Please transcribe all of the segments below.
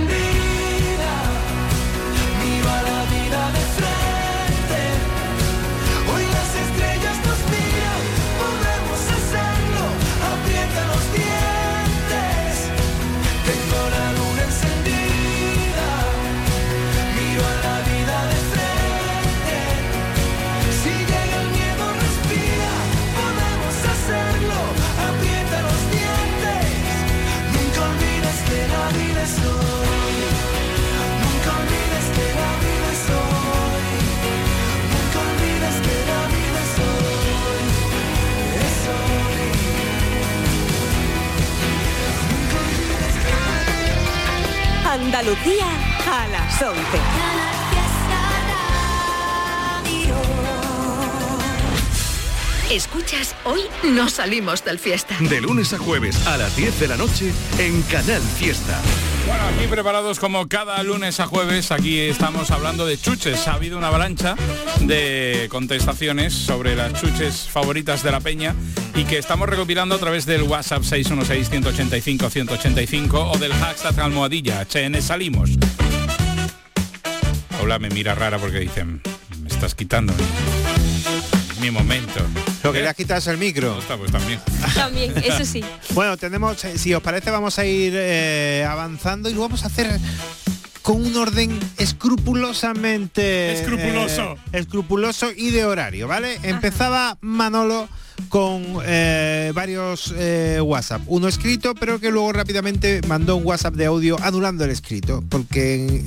encendida, miro a la vida de frente. Hoy las estrellas nos miran, podemos hacerlo, aprieta los dientes. Tengo la luna encendida, miro a la vida de frente. Si llega el miedo, respira, podemos hacerlo, aprieta los dientes. Nunca olvides que la vida es hoy, nunca olvides que la vida es hoy, nunca olvides que la vida es hoy, es hoy. Nunca olvides que Andalucía a las 11. Escuchas Hoy no salimos del fiesta. De lunes a jueves a las 10 de la noche en Canal Fiesta. Bueno, aquí preparados como cada lunes a jueves, aquí estamos hablando de chuches. Ha habido una avalancha de contestaciones sobre las chuches favoritas de la peña y que estamos recopilando a través del WhatsApp 616-185-185 o del hashtag almohadilla HN Salimos. Paula me mira rara porque dicen, me estás quitando mi momento. Lo que le has quitado es el micro. Pues también. También, eso sí. Bueno, tenemos, si os parece, vamos a ir avanzando y lo vamos a hacer con un orden escrupulosamente... escrupuloso y de horario, ¿vale? Empezaba Manolo con varios WhatsApp. Uno escrito, pero que luego rápidamente mandó un WhatsApp de audio anulando el escrito, porque en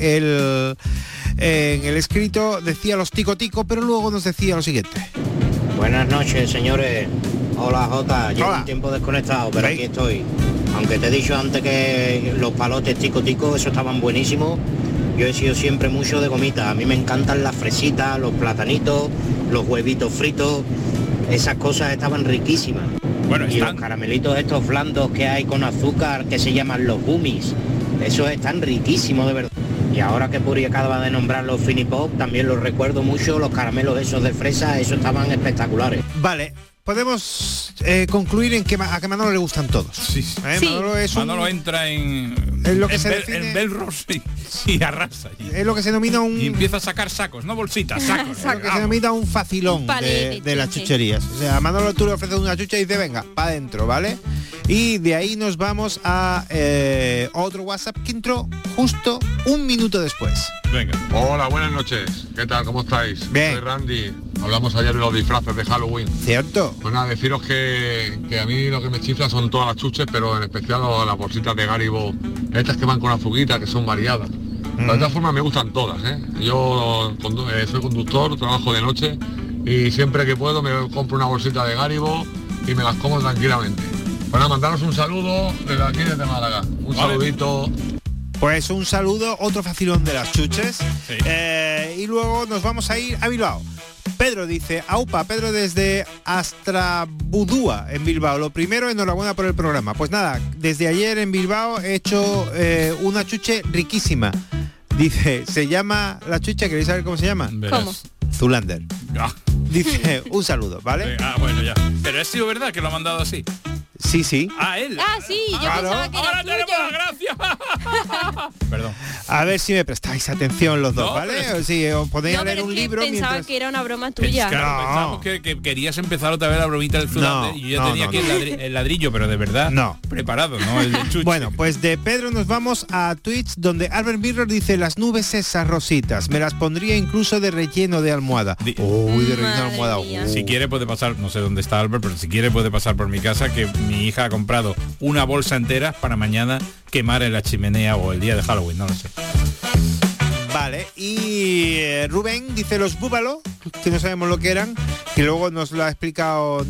el escrito decía los tico tico, pero luego nos decía lo siguiente. Buenas noches, señores. Hola, Jota. Llevo un tiempo desconectado, pero aquí estoy. Aunque te he dicho antes que los palotes tico tico, esos estaban buenísimos. Yo he sido siempre mucho de gomita. A mí me encantan las fresitas, los platanitos, los huevitos fritos. Esas cosas estaban riquísimas. Bueno, y los caramelitos estos blandos que hay con azúcar, que se llaman los gummies, esos están riquísimos, de verdad. Y ahora que Puri acaba de nombrar los Finipop, también los recuerdo mucho, los caramelos esos de fresa, esos estaban espectaculares. Vale, podemos concluir en que a que Manolo le gustan todos. Sí. Manolo entra en lo que se define en Belros y arrasa. Es lo que se denomina un... Y empieza a sacar sacos, no bolsitas, sacos. Es lo que se denomina un facilón de las chucherías. O sea, a Manolo tú le ofreces una chucha y dice, venga, para adentro, ¿vale? Y de ahí nos vamos a otro WhatsApp que entró justo un minuto después. Venga. Hola, buenas noches. ¿Qué tal? ¿Cómo estáis? Bien. Soy Randy. Hablamos ayer de los disfraces de Halloween. ¿Cierto? Pues nada, deciros que a mí lo que me chifla son todas las chuches, pero en especial las bolsitas de Garibo, estas que van con azuquita, que son variadas. De todas formas me gustan todas, ¿eh? Yo soy conductor, trabajo de noche y siempre que puedo me compro una bolsita de Garibo y me las como tranquilamente. Bueno, mandaros un saludo desde aquí, desde Málaga. Un saludito. Pues un saludo, otro facilón de las chuches. Sí. Y luego nos vamos a ir a Bilbao. Pedro dice, aupa, Pedro desde Astrabudúa, en Bilbao. Lo primero, enhorabuena por el programa. Pues nada, desde ayer en Bilbao he hecho una chuche riquísima. Dice, se llama la chucha, ¿queréis saber cómo se llama? ¿Cómo? Zulander. Dice, un saludo, ¿vale? Bueno, ya. Pero es sido verdad que lo ha mandado así. Sí, sí. Él. Sí, yo pensaba que ahora era tenemos la gracia. Perdón. A ver si me prestáis atención los dos, No, ¿vale? pero O si os podéis leer un libro pensaba mientras... que era una broma tuya. Pensamos que querías empezar otra vez la bromita del Zulander y yo tenía aquí el ladrillo, pero de verdad preparado, ¿no? El de chuche. Bueno, pues de Pedro nos vamos a Twitch, donde Albert Mirror dice, las nubes esas rositas, me las pondría incluso de relleno de almohada. De relleno de almohada. Si quiere puede pasar, no sé dónde está Albert, pero si quiere puede pasar por mi casa, que mi hija ha comprado una bolsa entera para mañana quemar en la chimenea o el día de Halloween, no lo sé. Vale, y Rubén dice los búbalo, que no sabemos lo que eran, que luego nos lo ha explicado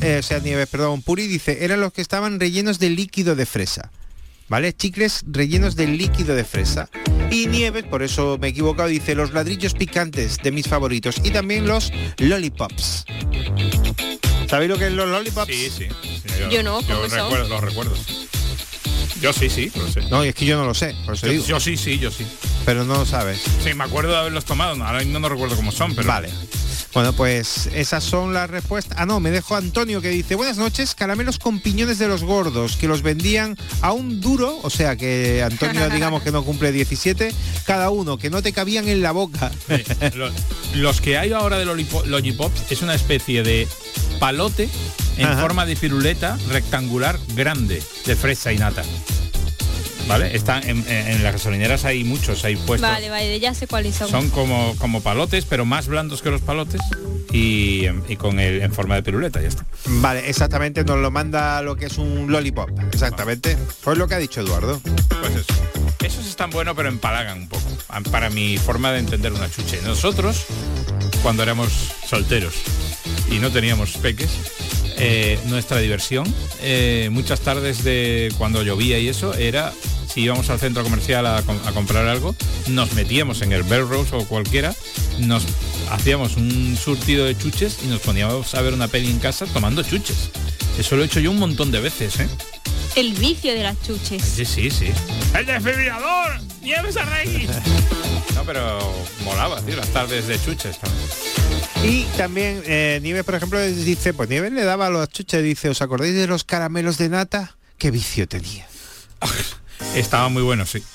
Puri, dice, eran los que estaban rellenos de líquido de fresa. ¿Vale? Chicles rellenos de líquido de fresa. Y Nieves, por eso me he equivocado, dice los ladrillos picantes de mis favoritos. Y también los lollipops. ¿Sabéis lo que es los lollipops? Sí. Yo no, yo los recuerdo. Yo sí, lo sé. No, y es que yo no lo sé, por eso digo. Yo sí. Pero no lo sabes. Sí, me acuerdo de haberlos tomado, ahora no recuerdo cómo son, pero... Vale. Bueno, pues esas son las respuestas. Me dejó Antonio que dice: buenas noches, caramelos con piñones de los gordos, que los vendían a un duro, o sea que Antonio digamos que no cumple 17, cada uno, que no te cabían en la boca. Sí, los que hay ahora de lollipops es una especie de palote en forma de piruleta rectangular grande, de fresa y nata. ¿Vale? Están en las gasolineras, hay muchos, hay puestos. Vale, ya sé cuáles son. Son como palotes, pero más blandos que los palotes y con en forma de piruleta, ya está. Vale, exactamente, nos lo manda lo que es un lollipop. Exactamente. Pues lo que ha dicho Eduardo. Pues eso. Esos están buenos, pero empalagan un poco, para mi forma de entender una chuche. Nosotros, cuando éramos solteros y no teníamos peques, nuestra diversión, muchas tardes de cuando llovía y eso, era, si íbamos al centro comercial a comprar algo, nos metíamos en el Belrose o cualquiera, nos hacíamos un surtido de chuches y nos poníamos a ver una peli en casa tomando chuches. Eso lo he hecho yo un montón de veces, ¿eh? El vicio de las chuches. Sí. ¡El desfibrilador! ¡Nieves a Rey! No, pero molaba, tío, las tardes de chuches también. Y también Nieves, por ejemplo, dice, pues Nieves le daba a los chuches, dice, ¿os acordáis de los caramelos de nata? ¡Qué vicio tenía! Estaba muy bueno, sí.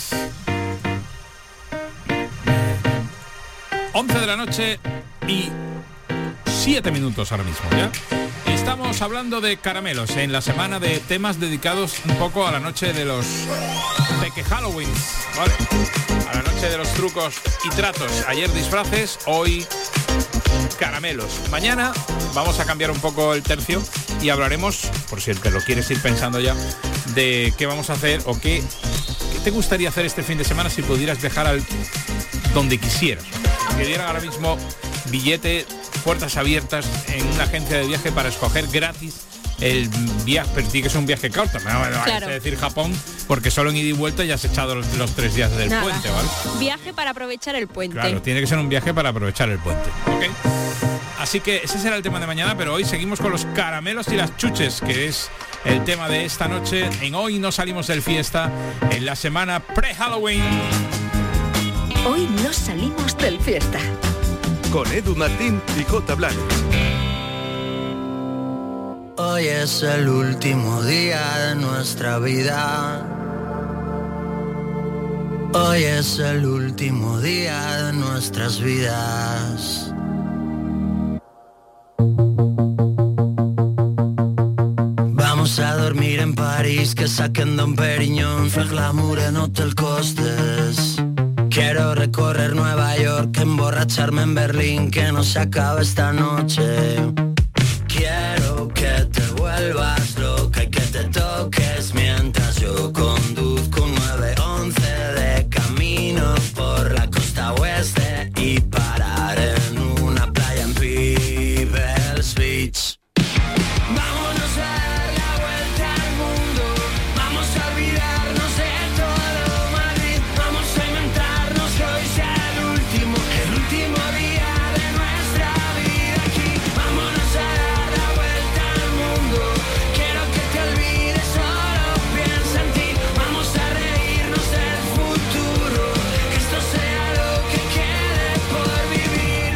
11 de la noche y 7 minutos ahora mismo, ¿ya? Estamos hablando de caramelos en la semana de temas dedicados un poco a la noche de los Peque Halloween, ¿vale? A la noche de los trucos y tratos. Ayer disfraces, hoy caramelos. Mañana vamos a cambiar un poco el tercio y hablaremos, por si te lo quieres ir pensando ya, de qué vamos a hacer o qué te gustaría hacer este fin de semana si pudieras viajar donde quisieras. Que dieran ahora mismo billete, puertas abiertas en una agencia de viaje para escoger gratis el viaje, pero tiene que ser un viaje corto, no claro. Es decir Japón, porque solo en ida y vuelta ya has echado los 3 días del puente, ¿vale? Viaje para aprovechar el puente. Claro, tiene que ser un viaje para aprovechar el puente, ¿ok? Así que ese será el tema de mañana, pero hoy seguimos con los caramelos y las chuches, que es el tema de esta noche. En Hoy no salimos del fiesta, en la semana pre-Halloween. Hoy no salimos del fiesta. Con Edu Martín y J. Blanes. Hoy es el último día de nuestra vida. Hoy es el último día de nuestras vidas. Vamos a dormir en París, que saquen Don Periñón, fer glamour en Hotel Costes. Quiero recorrer Nueva York, emborracharme en Berlín, que no se acabe esta noche. Quiero que te vuelvas loca y que te toques mientras yo conduzco un 911 de camino por la costa oeste y parar en una playa en People's Beach. Vámonos a dar la vuelta al mundo, vamos a olvidarnos de todo Madrid, vamos a inventarnos que hoy sea el último día de nuestra vida aquí. Vámonos a dar la vuelta al mundo, quiero que te olvides, solo piensa en ti. Vamos a reírnos del futuro, que esto sea lo que quede por vivir.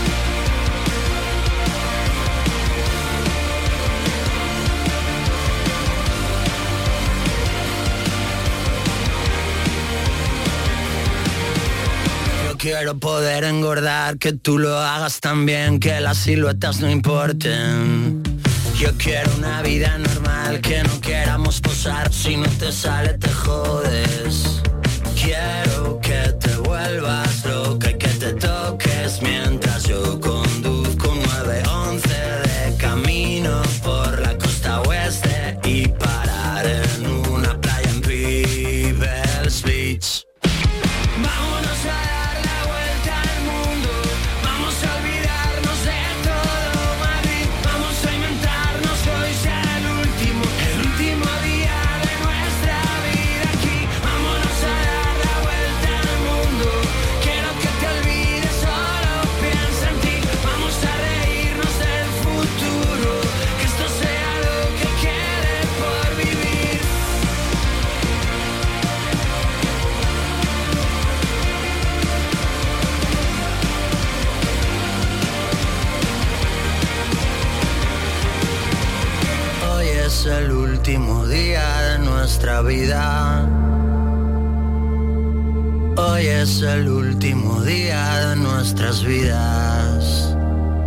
Yo quiero poder engordar, que tú lo hagas también, que las siluetas no importen. Yo quiero una vida normal, que no queramos posar, si no te sale te jodes. Quiero que te vuelvas loca y que te toques mientras yo conduzco un 911 de camino por la costa oeste y parar en una playa en People's Beach. Vámonos a dar la vuelta al mundo, vamos a olvidarnos de todo Madrid, vamos a inventarnos que hoy sea el último día de nuestra vida aquí. Vámonos a último día de nuestra vida. Hoy es el último día de nuestras vidas.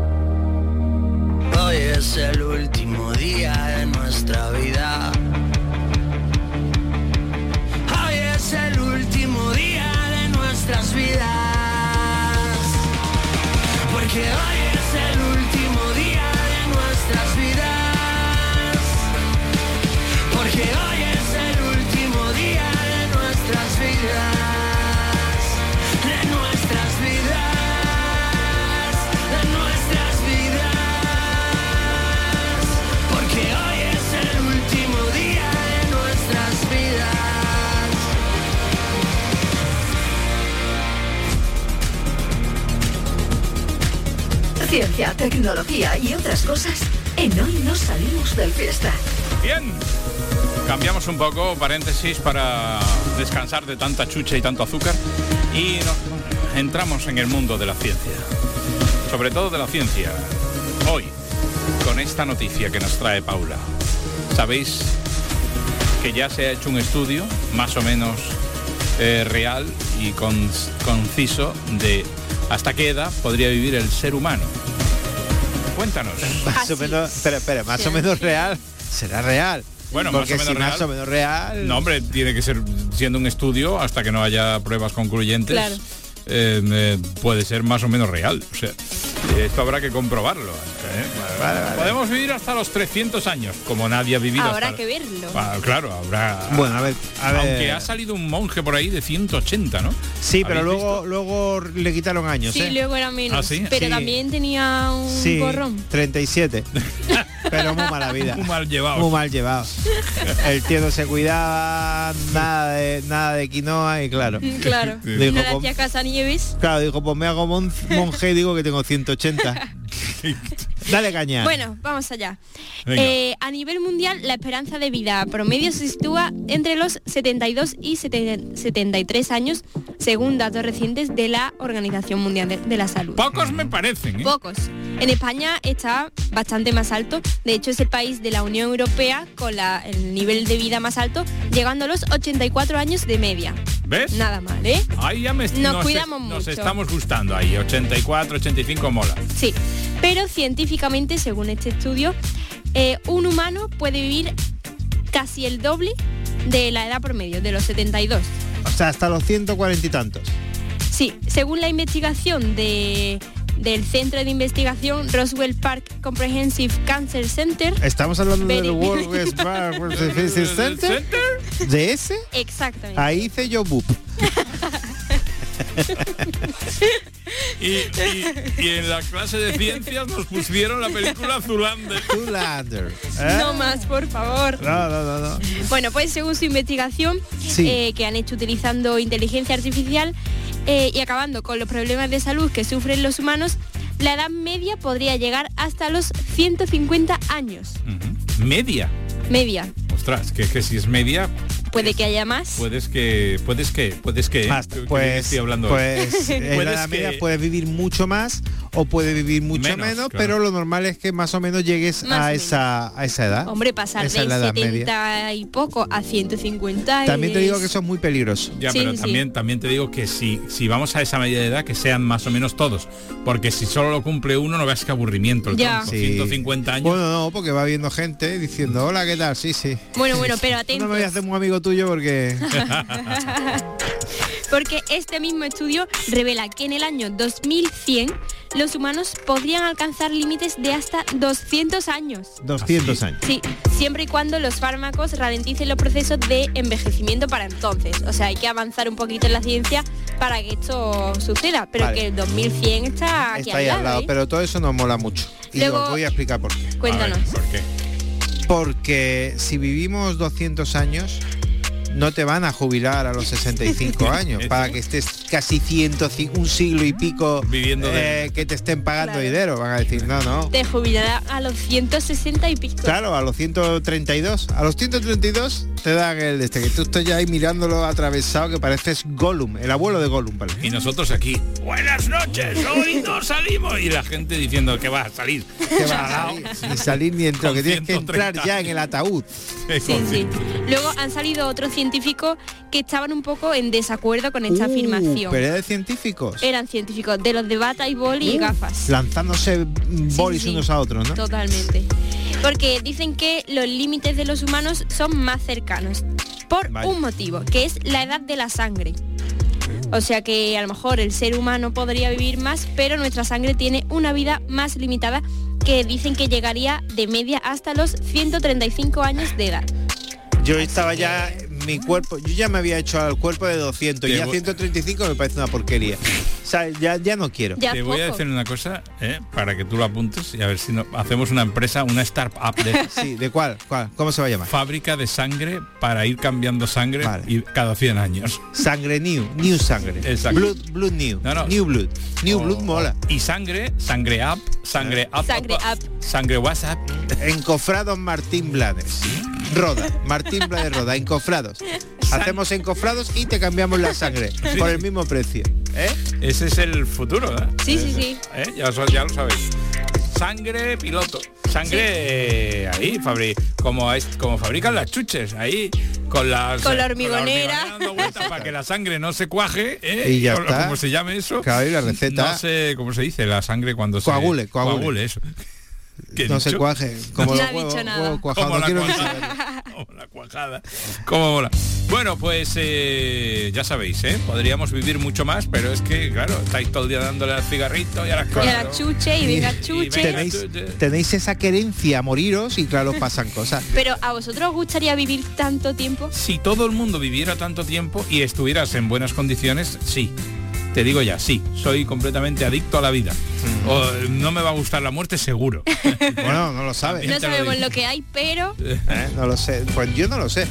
Hoy es el último día de nuestra vida. Hoy es el último día de nuestras vidas. Porque hoy es el último día de nuestras vidas. Porque hoy es el último día de nuestras vidas. De nuestras vidas. De nuestras vidas. Porque hoy es el último día de nuestras vidas. Ciencia, tecnología y otras cosas en Hoy no salimos del fiesta. Bien, cambiamos un poco, paréntesis, para descansar de tanta chucha y tanto azúcar y nos entramos en el mundo de la ciencia, sobre todo de la ciencia. Hoy, con esta noticia que nos trae Paula, sabéis que ya se ha hecho un estudio más o menos real y conciso de hasta qué edad podría vivir el ser humano. Cuéntanos. Más o menos, espera, más o menos real. ¿Será real? Bueno, porque más o menos si más o menos real. No, hombre, tiene que ser siendo un estudio hasta que no haya pruebas concluyentes. Claro. Puede ser más o menos real. O sea, esto habrá que comprobarlo. Vale. Podemos vivir hasta los 300 años, como nadie ha vivido. Habrá que verlo. Claro, habrá. Bueno, a ver. Aunque ha salido un monje por ahí de 180, ¿no? Sí, pero ¿Habéis luego le quitaron años. Sí, luego era menos. ¿Ah, sí? Pero Sí. también tenía un Sí, gorrón. 37. Pero muy mala vida. Muy mal llevado. Muy mal llevado. El tío no se cuidaba, nada de quinoa y claro. Claro. Sí. Dijo, No le hacía caso a Nieves. Claro, dijo, pues me hago monje y digo que tengo 180. Dale caña. Bueno, vamos allá. Venga. A nivel mundial, la esperanza de vida promedio se sitúa entre los 72 y 73 años, según datos recientes de la Organización Mundial de la Salud. Pocos me parecen, ¿eh? Pocos. En España está bastante más alto. De hecho, es el país de la Unión Europea con el nivel de vida más alto, llegando a los 84 años de media. ¿Ves? Nada mal, ¿eh? Ahí ya Nos cuidamos nos mucho. estamos gustando ahí. 84, 85 mola. Sí, pero científicamente, según este estudio, un humano puede vivir casi el doble de la edad promedio, de los 72. O sea, hasta los 140 y tantos. Sí, según la investigación del Centro de Investigación Roswell Park Comprehensive Cancer Center. Estamos hablando del Very- World West Park Center. ¿De ese? Exactamente. Ahí hice yo boop. Y en la clase de ciencias nos pusieron la película Zoolander. Zoolander. No más, por favor. No. Bueno, pues según su investigación, Sí. que han hecho utilizando inteligencia artificial y acabando con los problemas de salud que sufren los humanos, la edad media podría llegar hasta los 150 años. Ujú. Media. Media. Ostras, que si es media, Puede que haya más. puedes que. Más, ¿Qué pues, estoy hablando? pues en Puedes la edad media que- puedes vivir mucho más o puedes vivir mucho Menos, menos, claro. pero lo normal es que más o menos llegues Más o a menos. esa edad. Hombre, pasar Esa es de la edad 70 y poco a 150. También te digo es- que eso es muy peligroso. Ya, Sí, pero sí. también te digo que si vamos a esa media de edad, que sean más o menos todos. Porque si solo lo cumple uno, no veas qué aburrimiento el Ya. tronco. Sí. 150 años. Bueno, no, porque va viendo gente diciendo, hola, ¿qué tal? Sí. Bueno, pero No atentos. me voy a hacer muy amigo tuyo porque... Porque este mismo estudio revela que en el año 2100 los humanos podrían alcanzar límites de hasta 200 años. 200 ¿Ah, años. Sí, siempre y cuando los fármacos ralenticen los procesos de envejecimiento para entonces. O sea, hay que avanzar un poquito en la ciencia para que esto suceda. Pero Vale. que el 2100 está aquí Está ahí al lado, ¿eh? pero todo eso nos mola mucho. Y Luego- os voy a explicar por qué. Cuéntanos. A ver, ¿por qué? Porque si vivimos 200 años, no te van a jubilar a los 65 años para que estés casi 105, un siglo y pico viviendo que te estén pagando dinero. Van a decir, no. Te jubilará a los 160 y pico. Claro, a los 132. A los 132 te dan el que tú estás ya ahí mirándolo atravesado, que pareces Gollum, el abuelo de Gollum, ¿vale? Y nosotros aquí, buenas noches, hoy no salimos. Y la gente diciendo que va a salir. Que va a salir, ni salir ni entrar, que tienes que entrar ya en el ataúd. Sí. Luego han salido otros científicos que estaban un poco en desacuerdo con esta afirmación. ¿Pero de científicos? Eran científicos, de los de bata y boli y gafas. Lanzándose bolis unos a otros, ¿no? Totalmente. Porque dicen que los límites de los humanos son más cercanos. Por un motivo, que es la edad de la sangre. O sea que a lo mejor el ser humano podría vivir más, pero nuestra sangre tiene una vida más limitada, que dicen que llegaría de media hasta los 135 años de edad. Yo estaba ya, mi cuerpo, yo ya me había hecho al cuerpo de 200 y ya 135 me parece una porquería. O sea, ya no quiero. Te voy a decir una cosa, para que tú lo apuntes y a ver si hacemos una empresa, una startup de... Sí, ¿de cuál? ¿Cómo se va a llamar? Fábrica de sangre para ir cambiando sangre y cada 100 años. Sangre new sangre. Exacto. Blood new. New blood. New blood mola. Y sangre up, sangre WhatsApp. Encofrados Martín Blades. Martín Blades Roda, encofrados. Hacemos encofrados y te cambiamos la sangre por el mismo precio. Ese es el futuro, ¿eh? Sí. Ya lo sabéis. Sangre piloto. Sangre ahí, como fabrican las chuches, ahí con la hormigonera dando vueltas para que la sangre no se cuaje, y ya está. Como se llame eso. Claro, y la receta. No sé cómo se dice la sangre cuando coagule. se coagule eso. No se cuaje, como no los ha dicho nada. huevos cuajados. Como la cuajada. Como mola. Bueno, pues ya sabéis, podríamos vivir mucho más, pero es que, claro, estáis todo el día dándole al cigarrito y a las cosas. Y a la chuche, y venga chuche. Tenéis esa querencia a moriros y claro, pasan cosas. Pero ¿a vosotros os gustaría vivir tanto tiempo? Si todo el mundo viviera tanto tiempo y estuvieras en buenas condiciones, sí. Te digo ya, sí, soy completamente adicto a la vida. No me va a gustar la muerte, seguro. Bueno, no lo sabes. No sabemos lo que hay, pero... No lo sé, pues yo no lo sé.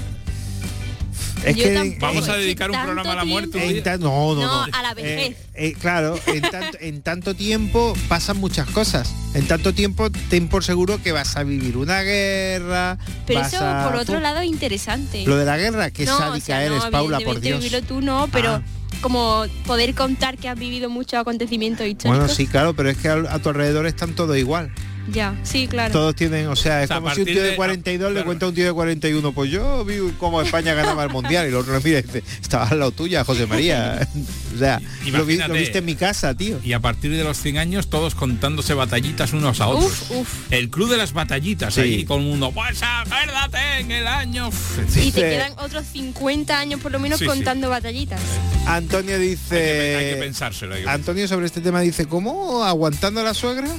Es que vamos a dedicar un programa a la muerte. No, a la vejez. Claro, en tanto tiempo pasan muchas cosas. En tanto tiempo ten por seguro que vas a vivir una guerra. Pero eso por otro lado es interesante. Lo de la guerra, que sádica eres, Paula, por Dios. Vivirlo tú no, pero como poder contar que has vivido muchos acontecimientos históricos. Bueno, sí, claro, pero es que a tu alrededor están todos igual. Ya, sí, claro. Todos tienen, o sea, es como si un tío de 42 le cuenta a un tío de 41, pues yo vi como España ganaba el Mundial, y el otro mira y dice, estaba al lado tuya, José María. O sea, lo viste en mi casa, tío. Y a partir de los 100 años, todos contándose batallitas unos a otros. El club de las batallitas, sí. Ahí con el mundo, pues acuérdate en el año... Y te quedan otros 50 años por lo menos contando batallitas. Antonio dice... Hay que pensárselo. Antonio sobre este tema dice, ¿cómo? ¿Aguantando a la suegra?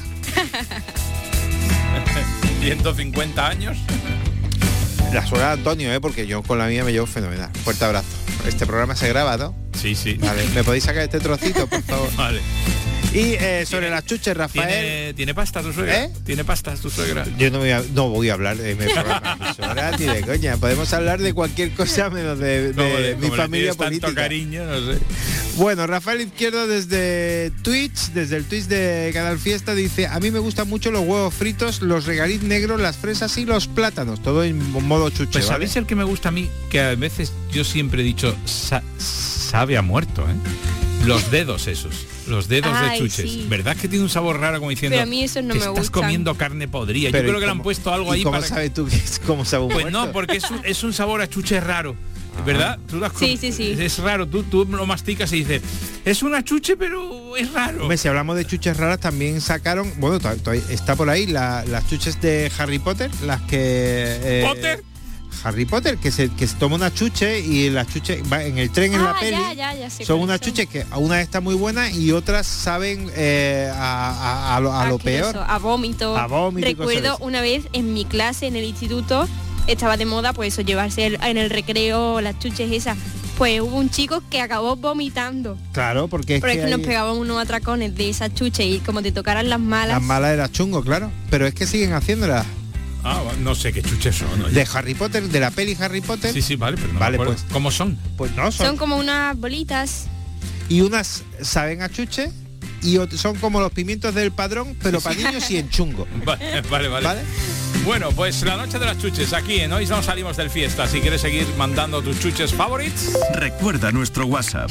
150 años. La suegra de Antonio, porque yo con la mía me llevo fenomenal. Fuerte abrazo. Este programa se graba, ¿no? Sí. Vale, ¿me podéis sacar este trocito, por favor? Vale. Y sobre las chuches, Rafael... ¿Tiene pasta tu suegra? ¿Tiene pasta tu suegra? Yo no voy a hablar de mi programa de mi suegra, ni de coña. Podemos hablar de cualquier cosa menos de mi familia política. Tanto cariño, no sé. Bueno, Rafael Izquierdo desde el Twitch de Canal Fiesta dice, a mí me gustan mucho los huevos fritos, los regaliz negros, las fresas y los plátanos, todo en modo chuche. Pues ¿sabéis el que me gusta a mí? Que a veces yo siempre he dicho, sabe a muerto, Los dedos esos. Los dedos de chuches. Sí. ¿Verdad que tiene un sabor raro como diciendo? Pero a mí eso no me gusta. Estás comiendo carne podrida. Yo creo que le han puesto algo ahí. ¿Cómo sabes tú que es como sabor Pues muerto? No, porque es un sabor a chuche raro. ¿Verdad? Tú sí. Es raro. Tú lo masticas y dices, es una chuche, pero es raro. Hombre, si hablamos de chuches raras, también sacaron, bueno, está por ahí las chuches de Harry Potter, las que... ¿Potter? Harry Potter, que se toma una chuche y las chuches va en el tren en la peli. Ya son unas chuches que una está muy buena y otras saben a lo peor. A vómito. Recuerdo una vez en mi clase en el instituto estaba de moda pues eso, llevarse en el recreo las chuches esas. Pues hubo un chico que acabó vomitando. Claro, porque es que nos pegaban unos atracones de esas chuches y como te tocaran las malas. Las malas era chungo, claro. Pero es que siguen haciéndolas. No sé qué chuches son. ¿No? De Harry Potter, de la peli Harry Potter. Sí, vale, pero no vale, me acuerdo. pues. ¿Cómo son? Pues no, son como unas bolitas. Y unas saben a chuche y son como los pimientos del Padrón, pero para niños y en chungo. Vale. Bueno, pues la noche de las chuches aquí en Hoy No Salimos del Fiesta. Si quieres seguir mandando tus chuches favoritos, recuerda nuestro WhatsApp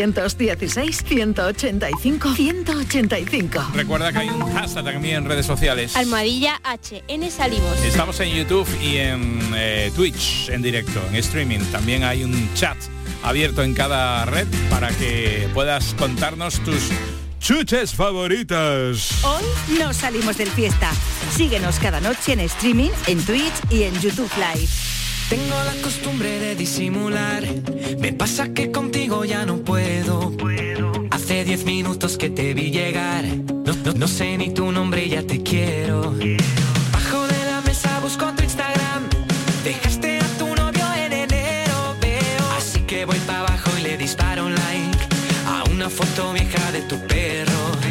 616-185-185. Recuerda que hay un hashtag también en redes sociales. Almohadilla HN Salimos. Estamos en YouTube y en Twitch en directo, en streaming. También hay un chat abierto en cada red para que puedas contarnos tus chuches favoritas. Hoy no salimos del fiesta. Síguenos cada noche en streaming, en Twitch y en YouTube Live. Tengo la costumbre de disimular. Me pasa que contigo ya no puedo. Hace 10 minutos que te vi llegar. No sé ni tu nombre y ya te quiero. Bajo de la mesa busco tu Instagram. Dejaste a tu novio en enero, veo. Así que voy para abajo y le disparo un like a una foto vieja de tu perro.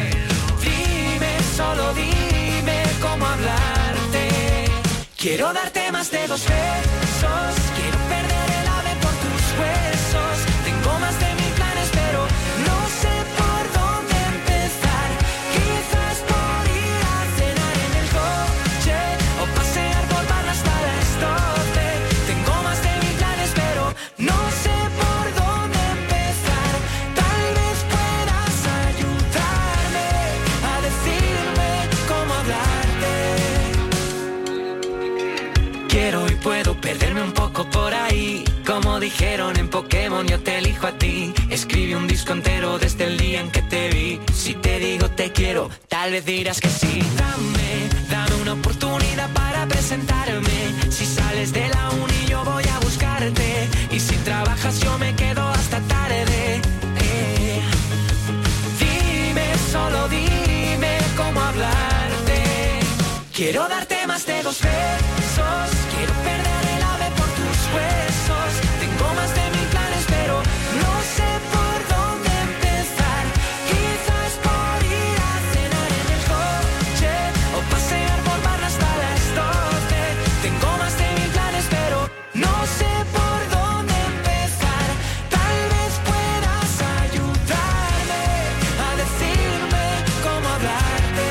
Solo dime cómo hablarte. Quiero darte más de 2 besos. Quiero perder el ave por tus huesos. Tengo más de 1000 planes, pero no sé por dónde empezar. Quizás por ir a cenar en el coche o pasear por barra hasta las 12. Tengo más de 1000 planes, pero no sé por dónde empezar. Tal vez puedas ayudarme a decir cómo hablarte. Quiero y puedo perderme un poco por ahí. Como dijeron en Pokémon, yo te elijo a ti. Escribí un disco entero desde el día en que te vi. Si te digo te quiero, tal vez dirás que sí. Dame una oportunidad para presentarme. Si sales de la uni yo voy a buscarte. Y si trabajas yo me quedo hasta tarde. Solo dime cómo hablarte. Quiero darte más de 2 besos. Quiero perder el ave por tus huesos. Tengo más de 1000 planes, pero no sé por dónde empezar. Quizás por ir a cenar en el coche o pasear por barra hasta las 12. Tengo más de 1000 planes, pero no sé por dónde empezar. Tal vez puedas ayudarme a decirme cómo hablarte.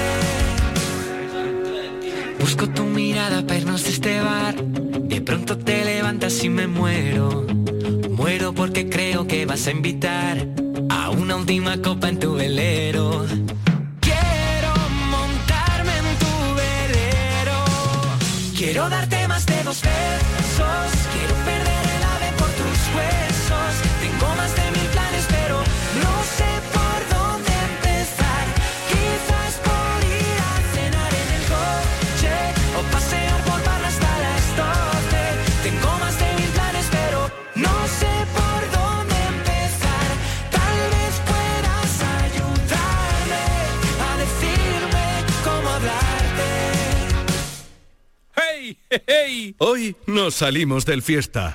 Busco tu mirada para irnos de este bar. De pronto te levantas y me muero. Muero porque creo que vas a invitar a una última copa en tu velero. Quiero montarme en tu velero. Quiero darte más de 2 besos. Quiero perder el ave por tus huesos. Tengo más de 1000 planes, pero no sé por dónde empezar. Quizás por ir a cenar en el coche o pasear por barra hasta las 12. Tengo más de 1000 planes, pero no sé por dónde empezar. Tal vez puedas ayudarme a decirme cómo hablarte. ¡Hey! ¡Hey! Hoy nos salimos del fiesta.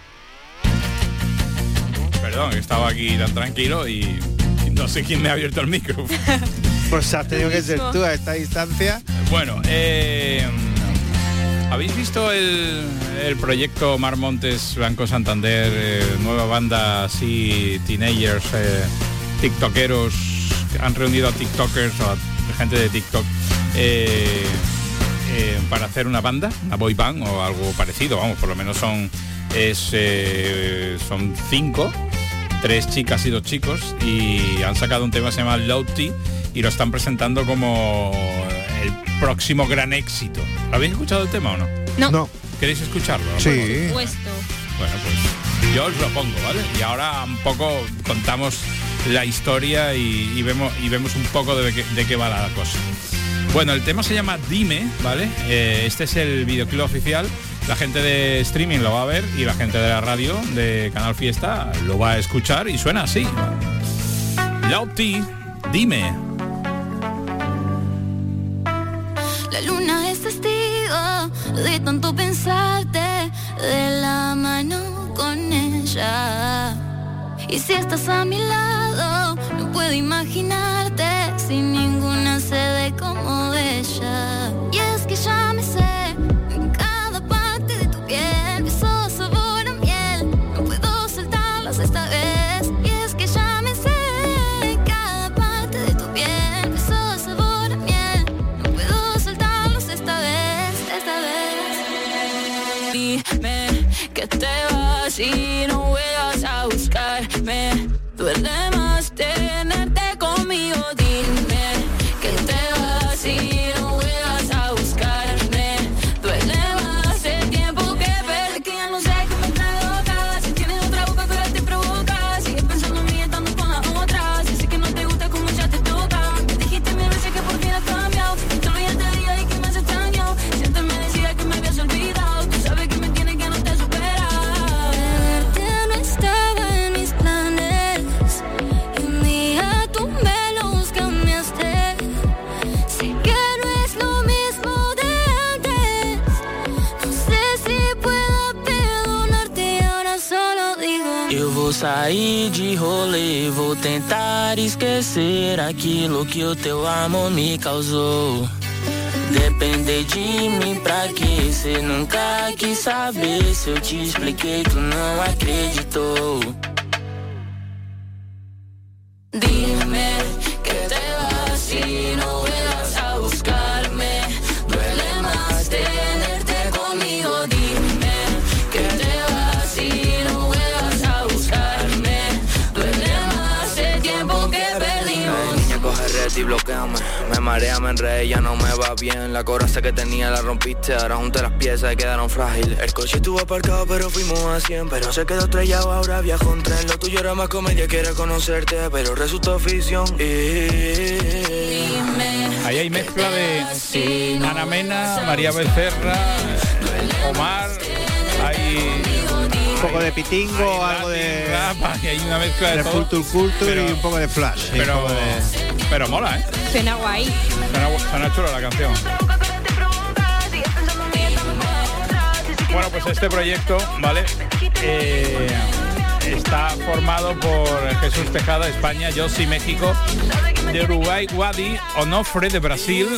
Perdón, estaba aquí tan tranquilo y no sé quién me ha abierto el micro. Pues has tenido que ser tú a esta distancia. Bueno, ¿habéis visto el proyecto Mar Montes Banco Santander? Nueva banda así, teenagers, tiktokeros, que han reunido a tiktokers o a gente de TikTok para hacer una banda, una boy band o algo parecido, vamos, por lo menos son 5, 3 chicas y 2 chicos, y han sacado un tema que se llama Louty y lo están presentando como el próximo gran éxito. ¿Habéis escuchado el tema o no? No. ¿Queréis escucharlo? Sí. Por supuesto. Bueno, pues yo os lo pongo, ¿vale? Y ahora un poco contamos la historia y vemos un poco de qué va la cosa. Bueno, el tema se llama Dime, ¿vale? Este es el videoclip oficial. La gente de streaming lo va a ver y la gente de la radio de Canal Fiesta lo va a escuchar y suena así. Louty, Dime. La luna es testigo de tanto pensarte, de la mano con ella. Y si estás a mi lado, no puedo imaginarte sin ninguna sede como ella. Y es que ya me sé cada sair de rolê, vou tentar esquecer aquilo que o teu amor me causou. Depender de mim pra quê? Cê nunca quis saber. Se eu te expliquei, tu não acreditou. Dime que te vas si no vuelvas a buscarme. Duele más tenerte conmigo. Dime que te vas si no vuelvas a buscarme. Duele más el tiempo que perdimos. Niña, coge red y bloqueame. Me marea, me enredé, ya no me va bien. La coraza que tenía la rompiste, ahora junté las piezas y quedaron frágiles. El coche estuvo aparcado pero fuimos a 100. Pero se quedó estrellado, ahora viajo en tren. Lo tuyo era más comedia que era conocerte, pero resultó ficción. Ahí hay mezcla de Ana Mena, María Becerra, Omar, hay un poco de pitingo, algo de rap, y hay una mezcla de todo, culture y un poco de flash. Pero mola, ¿eh? Suena guay. Suena chulo la canción. Bueno, pues este proyecto, ¿vale? Está formado por Jesús Tejada, España, Yossi, México, de Uruguay, Wadi, Onofre, de Brasil,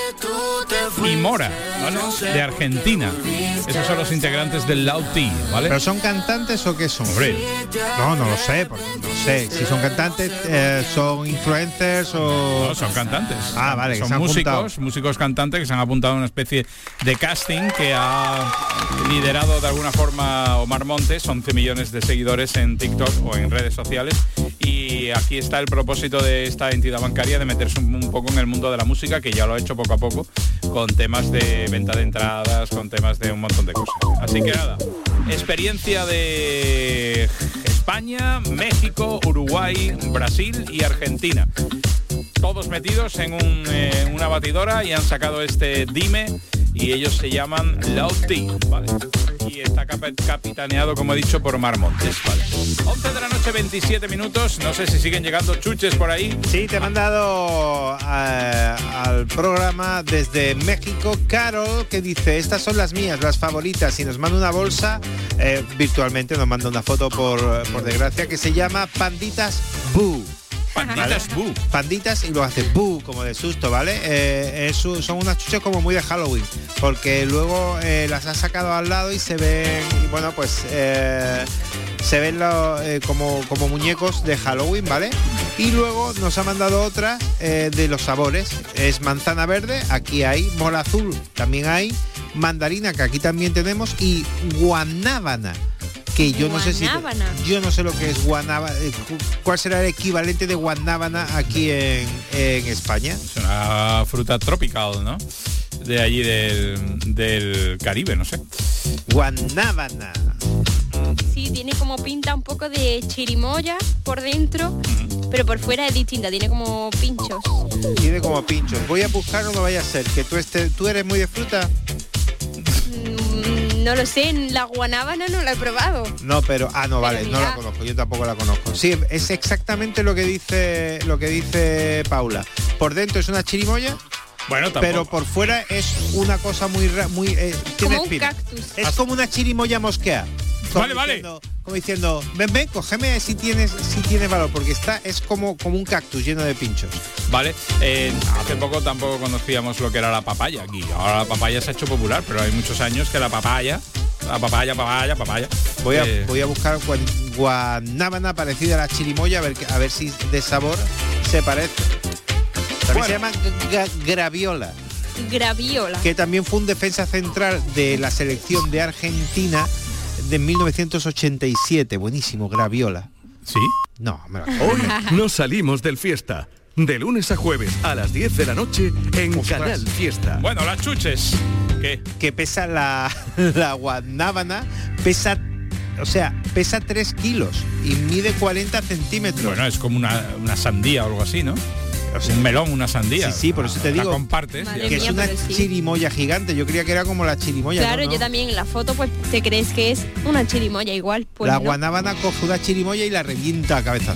y Mora, ¿vale? De Argentina. Esos son los integrantes del Lauti, ¿vale? ¿Pero son cantantes o qué son? Hombre. No lo sé, porque no sé. Si son cantantes, son influencers o... No, son cantantes. Ah, vale. Son músicos cantantes que se han apuntado a una especie de casting que ha liderado de alguna forma Omar Montes, 11 millones de seguidores en TikTok o en redes sociales. Y aquí está el propósito de esta entidad bancaria, de meterse un poco en el mundo de la música, que ya lo ha hecho poco a poco, con temas de venta de entradas, con temas de un montón de cosas. Así que nada, experiencia de España, México, Uruguay, Brasil y Argentina. Todos metidos en una batidora y han sacado este Dime, y ellos se llaman Lauti, ¿vale? Y está capitaneado, como he dicho, por Omar Montes, ¿vale? 11 de la noche, 27 minutos. No sé si siguen llegando chuches por ahí. Sí, te he mandado al programa desde México Carol, que dice: estas son las mías, las favoritas, y nos manda una bolsa, virtualmente nos manda una foto por desgracia, que se llama Panditas Boo. Panditas Boo. Panditas, y lo hace Boo, como de susto, ¿vale? Son unas chuches como muy de Halloween, porque luego las ha sacado al lado y se ven, y bueno, pues se ven como muñecos de Halloween, ¿vale? Y luego nos ha mandado otra de los sabores. Es manzana verde, aquí hay, mola azul, también hay, mandarina, que aquí también tenemos, y guanábana, que yo no sé lo que es guanábana, cuál será el equivalente de guanábana aquí en España. Es una fruta tropical, ¿no? De allí del Caribe, no sé. Guanábana. Sí, tiene como pinta un poco de chirimoya por dentro, pero por fuera es distinta, tiene como pinchos. Tiene como pinchos. Voy a buscar, no me vaya a ser que tú eres muy de fruta. No lo sé, la guanábana no la he probado. No, pero no vale, no la conozco, yo tampoco la conozco. Sí, es exactamente lo que dice Paula. Por dentro es una chirimoya. Bueno, tampoco. Pero por fuera es una cosa muy tiene como un espinas. cactus. Es como una chirimoya mosquea. Vale. Como diciendo, ven, cógeme si tienes valor, porque es como un cactus lleno de pinchos. Vale, hace poco tampoco conocíamos lo que era la papaya aquí. Ahora la papaya se ha hecho popular, pero hay muchos años que la papaya. Voy a buscar guanábana parecida a la chirimoya, a ver si de sabor se parece. También se llama graviola. Que también fue un defensa central de la selección de Argentina de 1987. Buenísimo, graviola. ¿Sí? No, hoy nos salimos del Fiesta. De lunes a jueves a las 10 de la noche en Canal Fiesta. Bueno, las chuches. ¿Qué? Que pesa la guanábana, pesa 3 kilos y mide 40 centímetros. Bueno, es como una sandía o algo así, ¿no? O sea, un melón, una sandía. Sí, por eso te digo. La compartes. Que es una chirimoya gigante. Yo creía que era como la chirimoya. Claro, ¿no? yo también en la foto pues te crees que es una chirimoya igual. Pues la no. guanábana coge una chirimoya y la revienta a cabeza.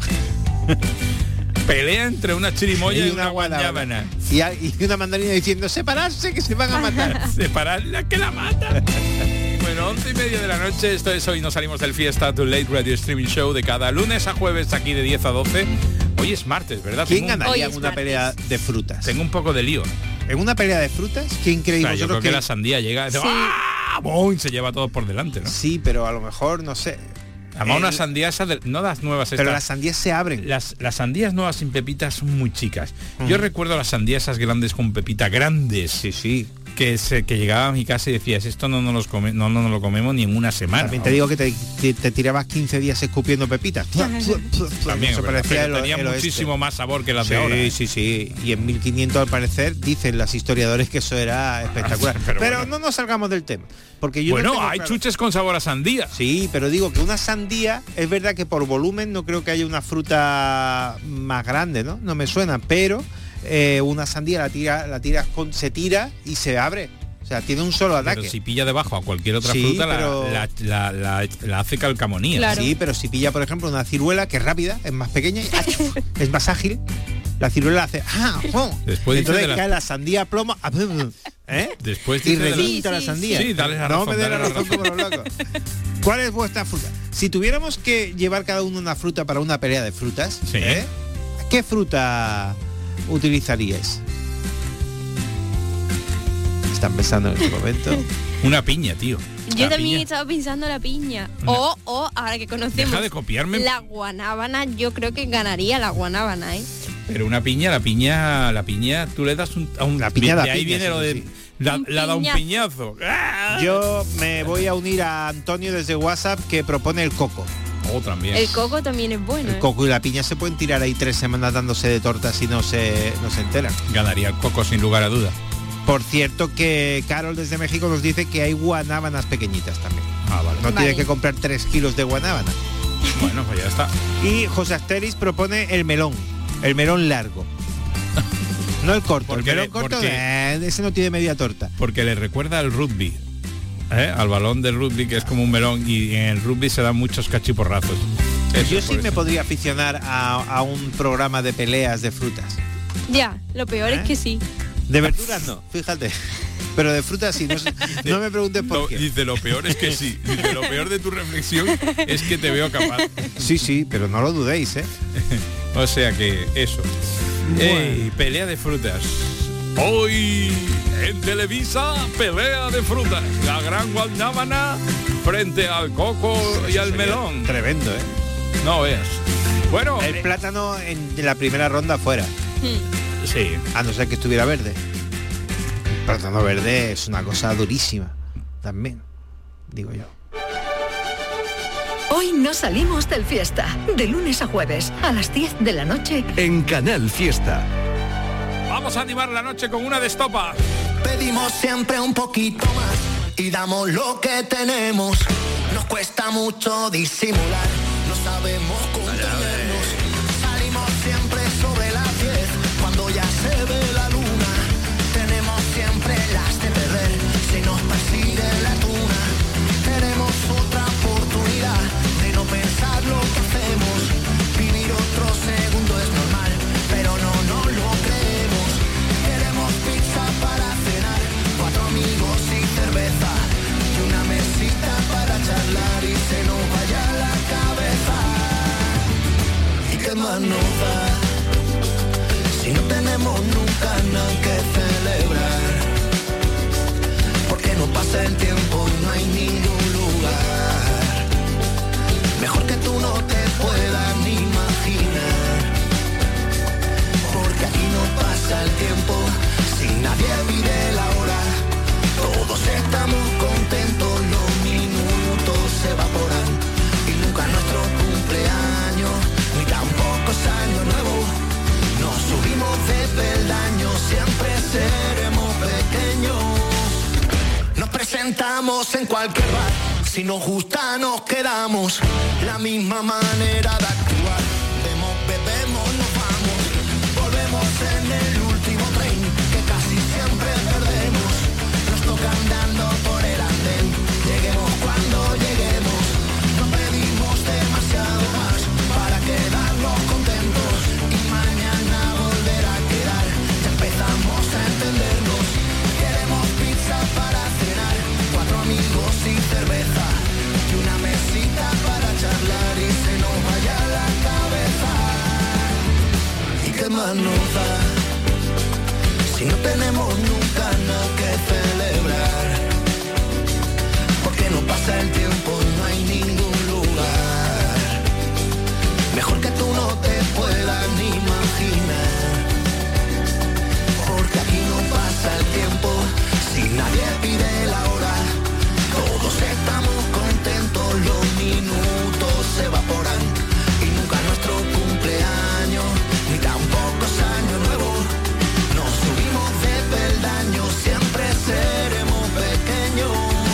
Pelea entre una chirimoya y una guanábana. Y una mandarina diciendo: separarse, que se van a matar. Separarla, que la mata. Bueno, Bueno, 11:30 de la noche, esto es Hoy No Salimos del Fiesta, tu Late Radio Streaming Show de cada lunes a jueves aquí de 10 a 12. Hoy es martes, ¿verdad? ¿Quién ganaría en una pelea de frutas? Tengo un poco de lío. ¿En una pelea de frutas? ¿Quién creéis Claro, yo creo vosotros que la sandía llega... Sí. ¡Ah! ¡Bum! Se lleva todo por delante, ¿no? Sí, pero a lo mejor, no sé. Además, una sandía esa no las nuevas. Pero estas. las sandías se abren. Las sandías nuevas sin pepitas son muy chicas. Yo recuerdo las sandías esas grandes con pepita, grandes. Sí. Que llegaba a mi casa y decías, esto no nos lo comemos ni en una semana. También te digo que te tirabas 15 días escupiendo pepitas. También, eso parecía pero tenía muchísimo más sabor que las de ahora. Sí. Y en 1500 al parecer dicen los historiadores que eso era espectacular. Pero bueno, no nos salgamos del tema. Porque yo bueno, hay chuches con sabor a sandía. Sí, pero digo que una sandía, es verdad que por volumen no creo que haya una fruta más grande, ¿no? No me suena, pero una sandía se tira y se abre. O sea, tiene un solo ataque. Pero si pilla debajo a cualquier otra fruta, la hace calcamonía. Claro. Sí, pero si pilla, por ejemplo, una ciruela que es rápida, es más pequeña y es más ágil, la ciruela hace Después entonces cae la sandía a plomo Después y revienta la sandía. Sí, dale la no razón, me dé la dale la razón como los locos. ¿Cuál es vuestra fruta? Si tuviéramos que llevar cada uno una fruta para una pelea de frutas, Sí. ¿Qué fruta utilizaríais? Están pensando en este momento. Una piña, tío. Yo La también piña. he estado pensando la piña. O ahora que conocemos Deja de copiarme. la guanábana, yo creo que ganaría la guanábana, ¿eh? Pero una piña, la piña, tú le das La piña da de ahí piña, viene sí, lo de sí. la da un piñazo. ¡Ah! Yo me voy a unir a Antonio desde WhatsApp que propone el coco. También. El coco también es bueno. El coco y la piña se pueden tirar ahí 3 semanas dándose de tortas y no se enteran. Ganaría el coco sin lugar a duda. Por cierto que Carol desde México nos dice que hay guanábanas pequeñitas también. Vale. No tienes que comprar 3 kilos de guanábana. Bueno, pues ya está. Y José Asteris propone el melón largo. No el corto, Porque el melón corto, ese no tiene media torta. Porque le recuerda al rugby. Al balón del rugby, que es como un melón, y en el rugby se dan muchos cachiporrazos. Yo sí me podría aficionar a un programa de peleas de frutas. Ya, lo peor es que sí. De verduras no, fíjate. Pero de frutas sí, no me preguntes por qué. Dice, lo peor es que sí. Dice, lo peor de tu reflexión es que te veo capaz. Sí, pero no lo dudéis, ¿eh? O sea que eso. Ey, pelea de frutas. Hoy en Televisa, pelea de frutas. La gran guanábana frente al coco y al melón. Tremendo, ¿eh? No veas. Bueno, el plátano de la primera ronda fuera. Sí. A no ser que estuviera verde. El plátano verde es una cosa durísima. También, digo yo. Hoy no salimos del Fiesta. De lunes a jueves a las 10 de la noche. En Canal Fiesta. Vamos a animar la noche con una de estopa. Pedimos siempre un poquito más y damos lo que tenemos. Nos cuesta mucho disimular, no sabemos contenernos. Salimos siempre sobre las 10 cuando ya se ve la luna. Tenemos siempre las de perder si nos persigue la tuna. Tenemos otra oportunidad de no pensar lo que hacemos. Vivir otro segundo es normal, pero no lo creemos. Queremos pizza para cenar, 4 amigos y cerveza, y una mesita para charlar y se nos vaya la cabeza. ¿Y qué más nos da? Si no tenemos nunca nada que celebrar, porque no pasa el tiempo y no hay ningún lugar mejor que tú no te puedas ni imaginar, porque aquí no pasa el tiempo si nadie pide la hora. Todos estamos contentos, los minutos se evaporan y nunca nuestro cumpleaños ni tampoco es año nuevo. Nos subimos de peldaños, siempre seremos pequeños. Nos presentamos en cualquier bar, si nos gusta nos quedamos. La misma manera de actuar, vemos, bebemos, nos vamos. Volvemos en el último tren, que casi siempre perdemos. Nos toca andando por el andén, lleguemos cuando lleguemos. No pedimos demasiado más para quedarnos contentos y mañana volver a quedar. Ya empezamos a entendernos. Queremos pizza para cenar, 4 amigos y cerveza. más nos da? Si no tenemos nunca nada que celebrar, porque no pasa el tiempo y no hay ningún lugar mejor que tú no te puedas ni imaginar, porque aquí no pasa el tiempo si nadie pide la hora, todos estamos contentos, los minutos se evaporan y nunca nuestro cumpleaños ni tampoco es año nuevo. Nos subimos de peldaños, siempre seremos pequeños.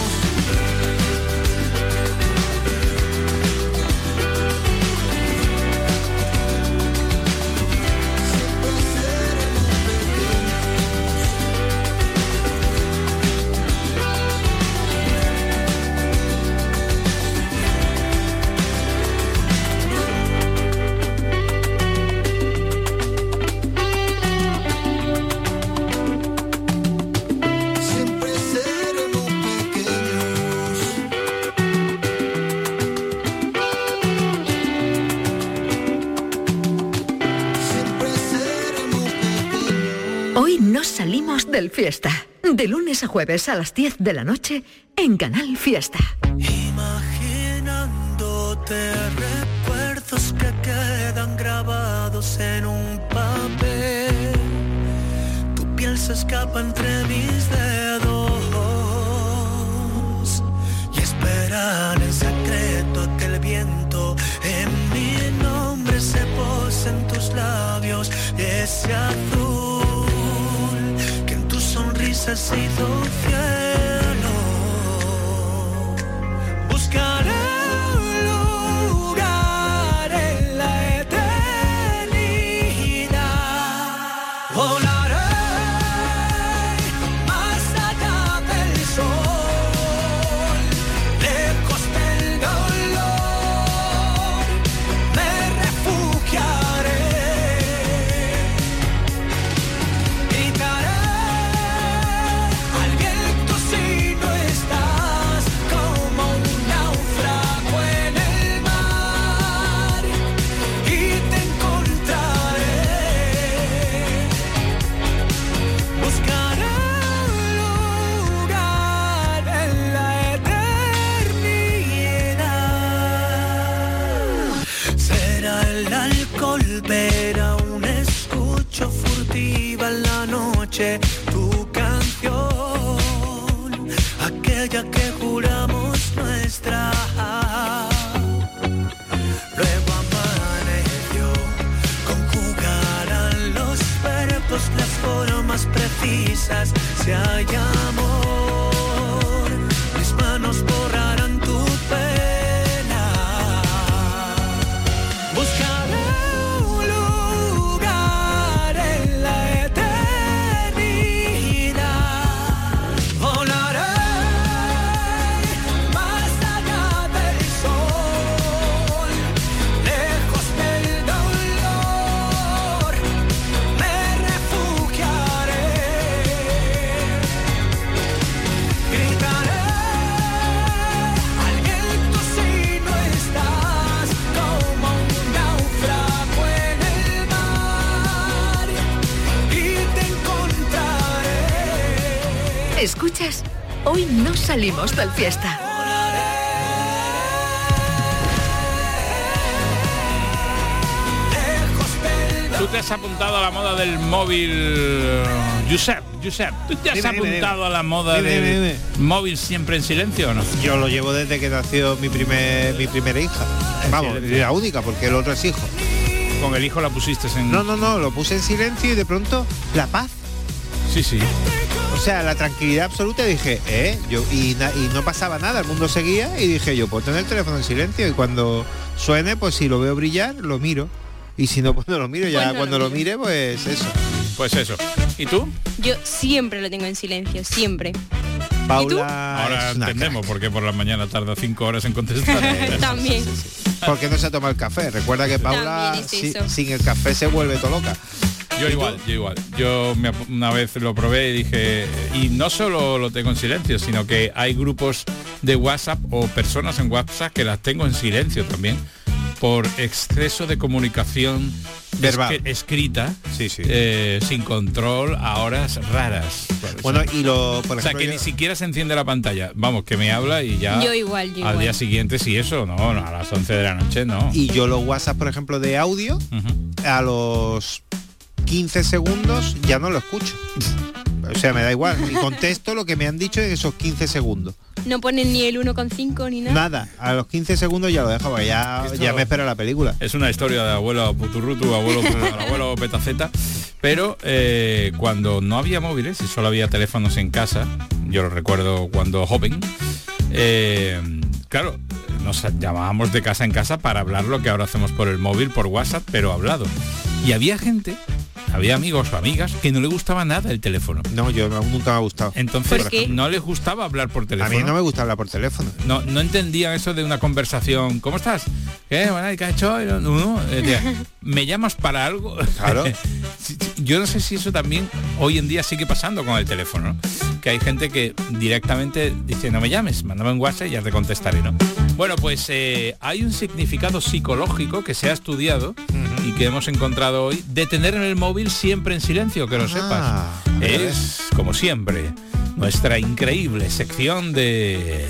Hoy nos salimos del Fiesta. De lunes a jueves a las 10 de la noche en Canal Fiesta. Imaginándote recuerdos que quedan grabados en un papel. Tu piel se escapa entre mis dedos y esperan en secreto a que el viento en mi nombre se pose en tus labios, ese azul sonrisa ha sido cielo. Buscaré un lugar en la eternidad. Volaré más allá del sol, lejos del dolor, me refugiaré. Gritaré ver aún escucho furtiva en la noche tu canción, aquella que juramos nuestra. Luego amaneció, conjugarán los verbos, las formas precisas, si hay amor, mis manos borrarán tu pena. Buscaré ¿Escuchas? Hoy no salimos del Fiesta. Tú te has apuntado a la moda del móvil, Josep, ¿tú te has apuntado a la moda del móvil siempre en silencio o no? Yo lo llevo desde que nació mi primera hija. Vamos, la única, porque el otro es hijo. ¿Con el hijo la pusiste en...? No, lo puse en silencio y de pronto la paz. Sí. O sea, la tranquilidad absoluta, dije, y no pasaba nada, el mundo seguía y dije yo, pues tener el teléfono en silencio y cuando suene, pues si lo veo brillar, lo miro. Y si no, pues no lo miro, ya pues cuando lo mire, pues eso. Pues eso. ¿Y tú? Yo siempre lo tengo en silencio, siempre. Paula, ahora entendemos por qué por la mañana tarda 5 horas en contestar. También. Porque no se toma el café. Recuerda que Paula sin el café se vuelve todo loca. Yo igual. Yo una vez lo probé y dije, y no solo lo tengo en silencio, sino que hay grupos de WhatsApp o personas en WhatsApp que las tengo en silencio también, por exceso de comunicación verbal, escrita, sí. Sin control a horas raras. Bueno, y por o sea, ejemplo, que ni siquiera se enciende la pantalla. Vamos, que me habla y ya. Yo igual. Al día siguiente, sí, eso, no, a las 11 de la noche, no. Y yo los WhatsApp, por ejemplo, de audio, a los 15 segundos ya no lo escucho. O sea, me da igual. Y contesto lo que me han dicho en esos 15 segundos. No ponen ni el 1,5 ni nada. Nada, a los 15 segundos ya lo dejo, porque ya me espera la película. Es una historia de abuelo Puturrutu, abuelo Petaceta, pero cuando no había móviles y solo había teléfonos en casa, yo lo recuerdo cuando joven, claro, nos llamábamos de casa en casa para hablar lo que ahora hacemos por el móvil, por WhatsApp, pero hablado. Y había amigos o amigas que no le gustaba nada el teléfono. No, yo nunca me ha gustado. Entonces no les gustaba hablar por teléfono. A mí no me gusta hablar por teléfono. No entendían eso de una conversación. ¿Cómo estás? ¿Qué? Bueno, ¿qué has hecho? ¿Me llamas para algo? Claro. Yo no sé si eso también hoy en día sigue pasando con el teléfono, ¿no? Que hay gente que directamente dice, no me llames, mándame un WhatsApp y ya te contestaré, ¿no? Bueno, pues hay un significado psicológico que se ha estudiado y que hemos encontrado hoy de tener en el móvil siempre en silencio, que lo sepas. Es, como siempre, nuestra increíble sección de...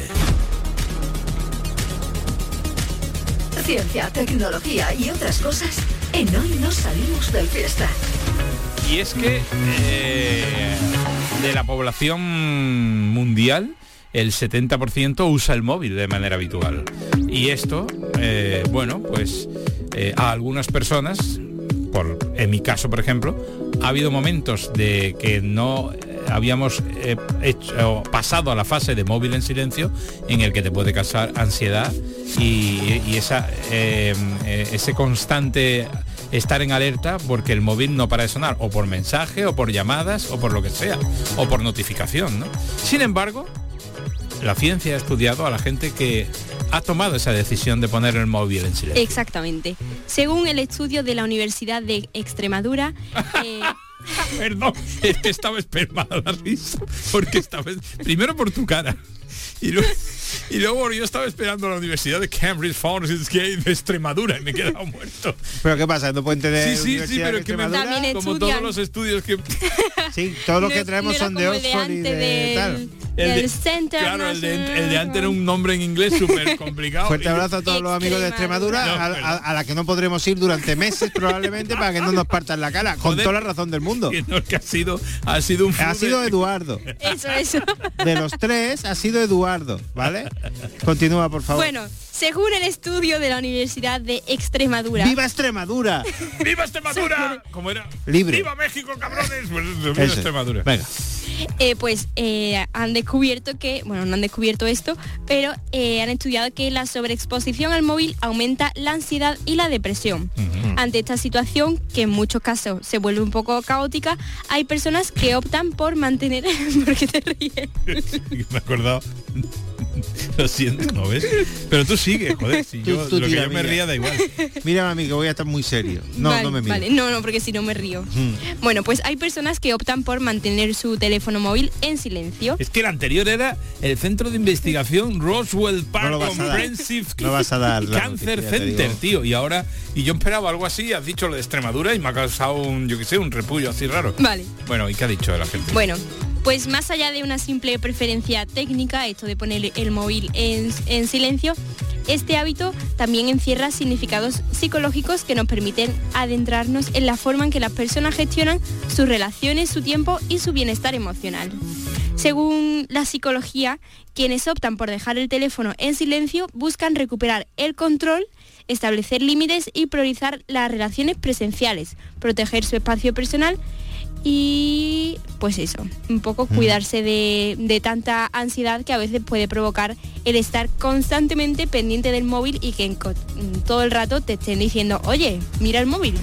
Ciencia, tecnología y otras cosas en Hoy no salimos del fiesta. Y es que de la población mundial, el 70% usa el móvil de manera habitual. Y esto, bueno, pues a algunas personas, en mi caso, por ejemplo, ha habido momentos de que no habíamos pasado a la fase de móvil en silencio, en el que te puede causar ansiedad y ese constante estar en alerta porque el móvil no para de sonar, o por mensaje, o por llamadas, o por lo que sea, o por notificación, ¿no? Sin embargo, la ciencia ha estudiado a la gente que ha tomado esa decisión de poner el móvil en silencio. Exactamente. Según el estudio de la Universidad de Extremadura... Perdón, es que estaba esperando la risa, porque primero por tu cara y luego yo estaba esperando la Universidad de Cambridge Founders Gate de Extremadura y me he quedado muerto. ¿Pero qué pasa? ¿No pueden tener sí, pero es que como todos los estudios que... Sí, todos los que traemos son de Oxford y de tal. El Center, claro, el de antes era un nombre en inglés súper complicado. Fuerte abrazo a todos los amigos de Extremadura, a la que no podremos ir durante meses probablemente para que no nos partan la cara, con toda la razón del mundo. Que ha sido Eduardo. Eso. De los tres ha sido Eduardo, ¿vale? Continúa, por favor. Bueno, según el estudio de la Universidad de Extremadura. ¡Viva Extremadura! ¡Viva Extremadura! ¿Cómo era? Libre. ¡Viva México, cabrones! Pues, ¡viva Extremadura! Venga. Han descubierto que, bueno, no han descubierto esto, pero han estudiado que la sobreexposición al móvil aumenta la ansiedad y la depresión. Ante esta situación, que en muchos casos se vuelve un poco caótica, hay personas que optan por mantener... ¿Por qué te ríes? Me he acordado... Lo siento, ¿no ves? Pero tú sigue, joder, si yo, lo que yo me ría da igual. Mira, mami, que voy a estar muy serio. No, vale, no me miro. Vale, no, porque si no me río. Bueno, pues hay personas que optan por mantener su teléfono móvil en silencio. Es que el anterior era el Centro de Investigación Roswell Park Comprehensive Cancer Center, tío. Y ahora, yo esperaba algo así, has dicho lo de Extremadura y me ha causado un repullo así raro. Vale. Bueno, ¿y qué ha dicho la gente? Bueno, pues más allá de una simple preferencia técnica, esto de poner el móvil en silencio, este hábito también encierra significados psicológicos que nos permiten adentrarnos en la forma en que las personas gestionan sus relaciones, su tiempo y su bienestar emocional. Según la psicología, quienes optan por dejar el teléfono en silencio buscan recuperar el control, establecer límites y priorizar las relaciones presenciales, proteger su espacio personal y pues eso, un poco cuidarse de tanta ansiedad que a veces puede provocar el estar constantemente pendiente del móvil y que todo el rato te estén diciendo, oye, mira el móvil.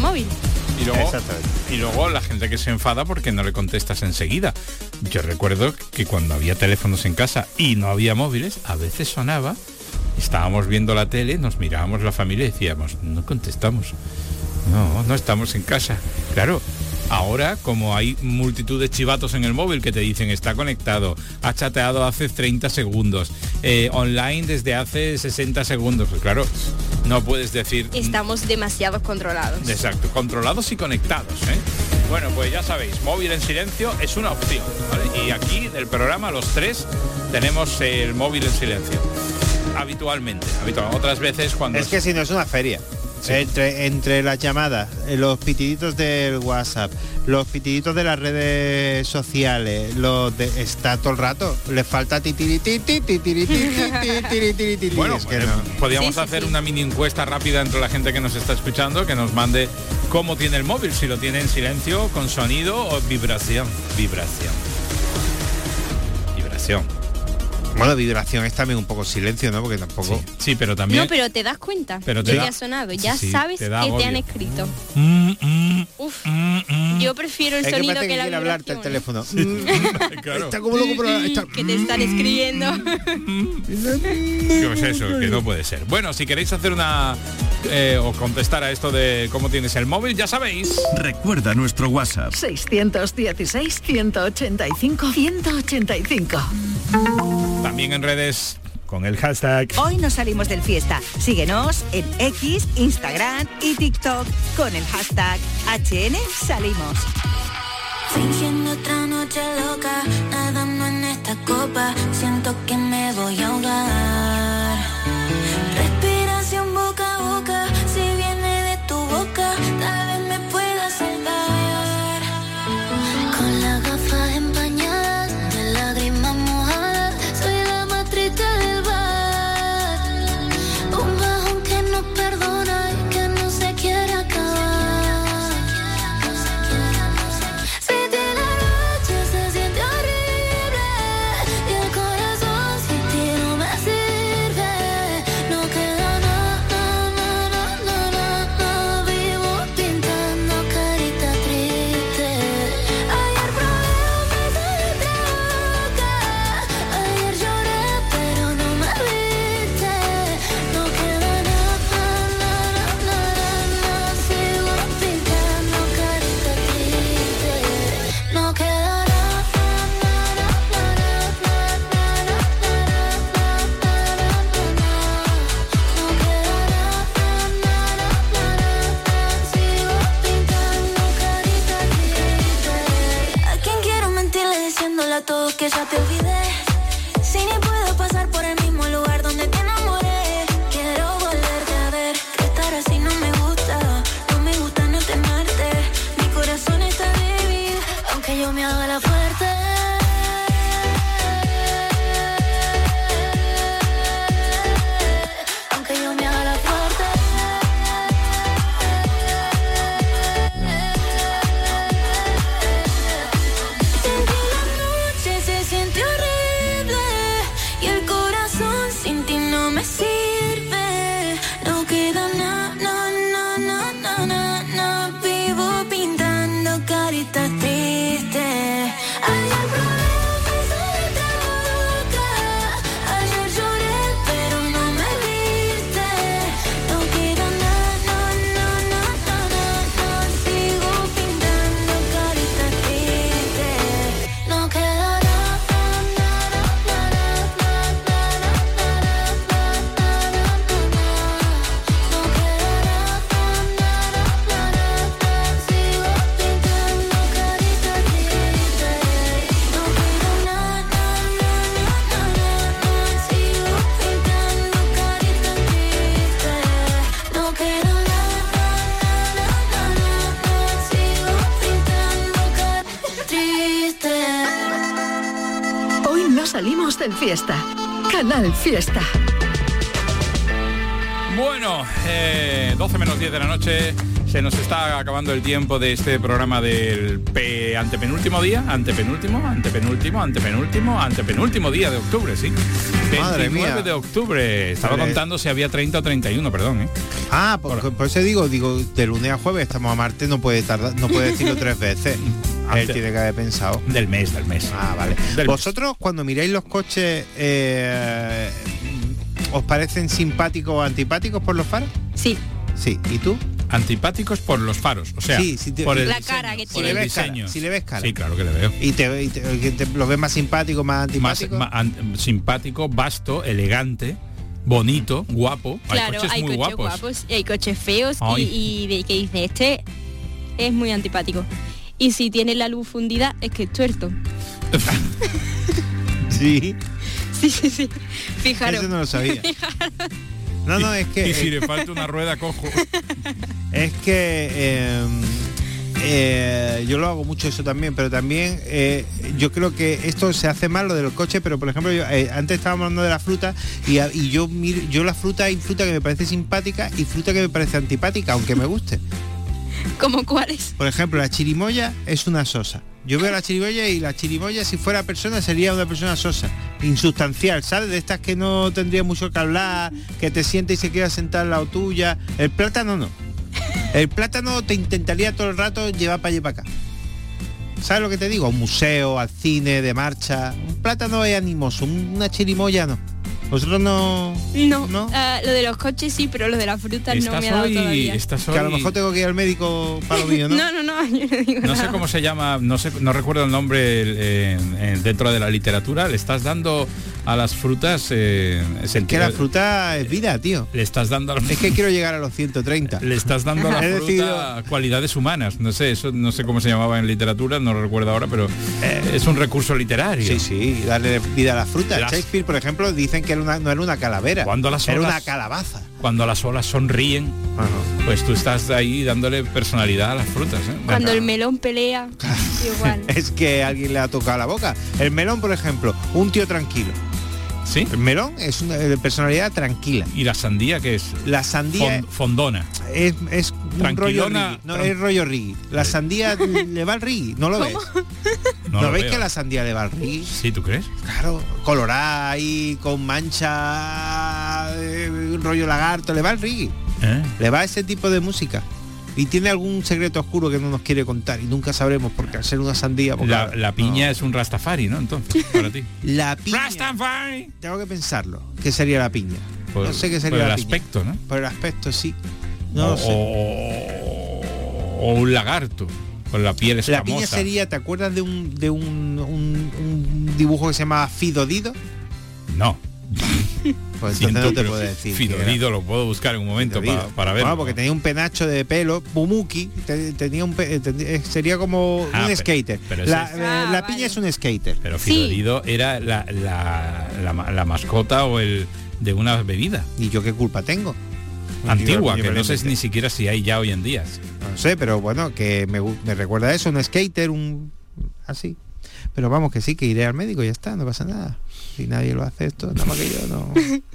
Y luego la gente que se enfada porque no le contestas enseguida. Yo recuerdo que cuando había teléfonos en casa y no había móviles, a veces sonaba, estábamos viendo la tele, nos mirábamos la familia y decíamos, no contestamos, no estamos en casa. Claro. Ahora, como hay multitud de chivatos en el móvil que te dicen está conectado, ha chateado hace 30 segundos, online desde hace 60 segundos, pues claro, No puedes decir... Estamos demasiado controlados. Exacto, controlados y conectados, ¿eh? Bueno, pues ya sabéis, móvil en silencio es una opción, ¿vale? Y aquí del programa los tres tenemos el móvil en silencio. Habitualmente. Otras veces cuando... Es que si no es una feria. Sí. Entre las llamadas, los pitiditos del WhatsApp, los pitiditos de las redes sociales, está todo el rato, le falta Bueno, podríamos hacer una mini encuesta rápida entre la gente que nos está escuchando, que nos mande cómo tiene el móvil, si lo tiene en silencio, con sonido o vibración. Bueno, vibración es también un poco silencio, ¿no? Porque tampoco... Sí, pero también... No, pero te das cuenta pero que te ha sonado. Ya sabes que te han escrito. Uf, yo prefiero el sonido que la vibración. Hablarte el teléfono. Claro. Está como loco, pero que te están escribiendo. ¿Qué es eso? Que no puede ser. Bueno, si queréis hacer una... o contestar a esto de cómo tienes el móvil, ya sabéis. Recuerda nuestro WhatsApp. 616-185-185. También en redes con el hashtag. Hoy nos salimos del fiesta. Síguenos en X, Instagram y TikTok con el hashtag HNSalimos. Fingiendo otra noche loca, nadando en esta copa, siento que me voy a ahogar. Respiración boca a boca, si viene de tu boca, tal vez me pueda salvar. Con las gafas empañadas, de lágrimas mojadas, soy la más triste del bar. Un bajón que no perdona y que no se quiere acabar. Si de la noche se siente horrible y el corazón sin ti no me sirve, no queda nada, vivo pintando carita triste. Ayer probé un beso de boca, ayer lloré pero no me viste, no queda nada, sigo pintando carita triste, no queda ¿a quién quiero mentirle diciéndole a todos que ya te olvidé? Si ni puedo pasar por el mismo lugar donde te enamoré. Quiero volverte a ver, que estar así no me gusta no tenerte. Mi corazón está débil, aunque yo me haga la fuerte. Aunque yo me haga la fuerte. Sin ti la noche se siente horrible y el corazón sin ti no me sirve. No queda nada, vivo pintando caritas tristes. Ayer probé un beso de boca, ayer lloré pero no me viste. No queda nada, sigo pintando caritas tristes. No queda Hoy no salimos del fiesta. Canal Fiesta. Bueno, 12 menos 10 de la noche. Se nos está acabando el tiempo de este programa del antepenúltimo día, antepenúltimo día de octubre, sí. Madre 29 mía. de octubre. Estaba contando si había 30 o 31, perdón, ¿eh? Ah, por eso digo, de lunes a jueves estamos a martes, no puede decirlo 3 veces. Él tiene que haber pensado. Del mes. Ah, vale. ¿Vosotros cuando miráis los coches os parecen simpáticos o antipáticos por los faros? Sí. Sí. ¿Y tú? Antipáticos por los faros, o sea, por el la diseño, cara que por tiene. el diseño. Si le ves cara. Sí, claro que le veo. ¿Y te lo ves más simpático, más antipático? Simpático, vasto, elegante, bonito, guapo. Claro, hay coches muy guapos. Y hay coches feos y de que dice, este es muy antipático. Y si tiene la luz fundida es que es tuerto. Sí. Sí. Fijaros. Eso no lo sabía. No, es que... Y si le falta una rueda, cojo. Es que... yo lo hago mucho eso también, pero también yo creo que esto se hace mal, lo del coche, pero por ejemplo, antes estábamos hablando de la fruta y yo la fruta, hay fruta que me parece simpática y fruta que me parece antipática, aunque me guste. ¿Cómo cuáles? Por ejemplo, la chirimoya es una sosa. Yo veo la chirimoya y la chirimoya, si fuera persona, sería una persona sosa, insustancial, ¿sabes? De estas que no tendría mucho que hablar, que te siente y se queda sentar al lado tuya. El plátano no. El plátano te intentaría todo el rato llevar para allá y para acá. ¿Sabes lo que te digo? A un museo, al cine, de marcha. Un plátano es animoso, una chirimoya no. ¿Vosotros no? No. Lo de los coches sí, pero lo de las frutas no me ha dado todavía. Que a lo mejor tengo que ir al médico para lo mío, ¿no? No, yo no digo No nada. sé cómo se llama, no recuerdo el nombre dentro de la literatura. Le estás dando a las frutas... es que la fruta es vida, tío. Le estás dando a Es que quiero llegar a los 130. Le estás dando a la fruta cualidades humanas. No sé, eso no sé cómo se llamaba en literatura, no lo recuerdo ahora, pero es un recurso literario. Sí, darle vida a la fruta. Shakespeare, por ejemplo, dicen que no era una calavera. Era una calabaza. Cuando las olas sonríen, pues tú estás ahí dándole personalidad a las frutas. Cuando el melón pelea, igual. Es que a alguien le ha tocado la boca. El melón, por ejemplo, un tío tranquilo. ¿Sí? El melón es una personalidad tranquila. ¿Y la sandía qué es? La sandía fondona. Es un rollo reggae. No, es rollo reggae. La sandía le va al reggae, ¿no lo ves? ¿No veis que la sandía le va al reggae? Sí, ¿tú crees? Claro, colorada ahí, con mancha, un rollo lagarto, le va al reggae. Le va a ese tipo de música. Y tiene algún secreto oscuro que no nos quiere contar y nunca sabremos, porque al ser una sandía... La piña es un Rastafari, ¿no? Entonces, para ti. La piña... Rastafari. Tengo que pensarlo. ¿Qué sería la piña? No sé qué sería por el aspecto, ¿no? Por el aspecto, sí. No lo sé. O un lagarto, con la piel escamosa. La piña sería, ¿te acuerdas de un dibujo que se llama Fido Dido? No. Pues entonces no te puedo decir. Fidorido lo puedo buscar en un momento para ver. Bueno, porque tenía un penacho de pelo, Pumuki, sería como un skater. La piña es un skater. Pero Fidorido era la mascota o el de una bebida. ¿Y yo qué culpa tengo? Antigua, que no sé ni siquiera si hay ya hoy en día. No sé, pero bueno, que me recuerda a eso, un skater, así. Pero vamos, que sí, que iré al médico y ya está, no pasa nada. Si nadie lo hace esto, nada más que yo, no.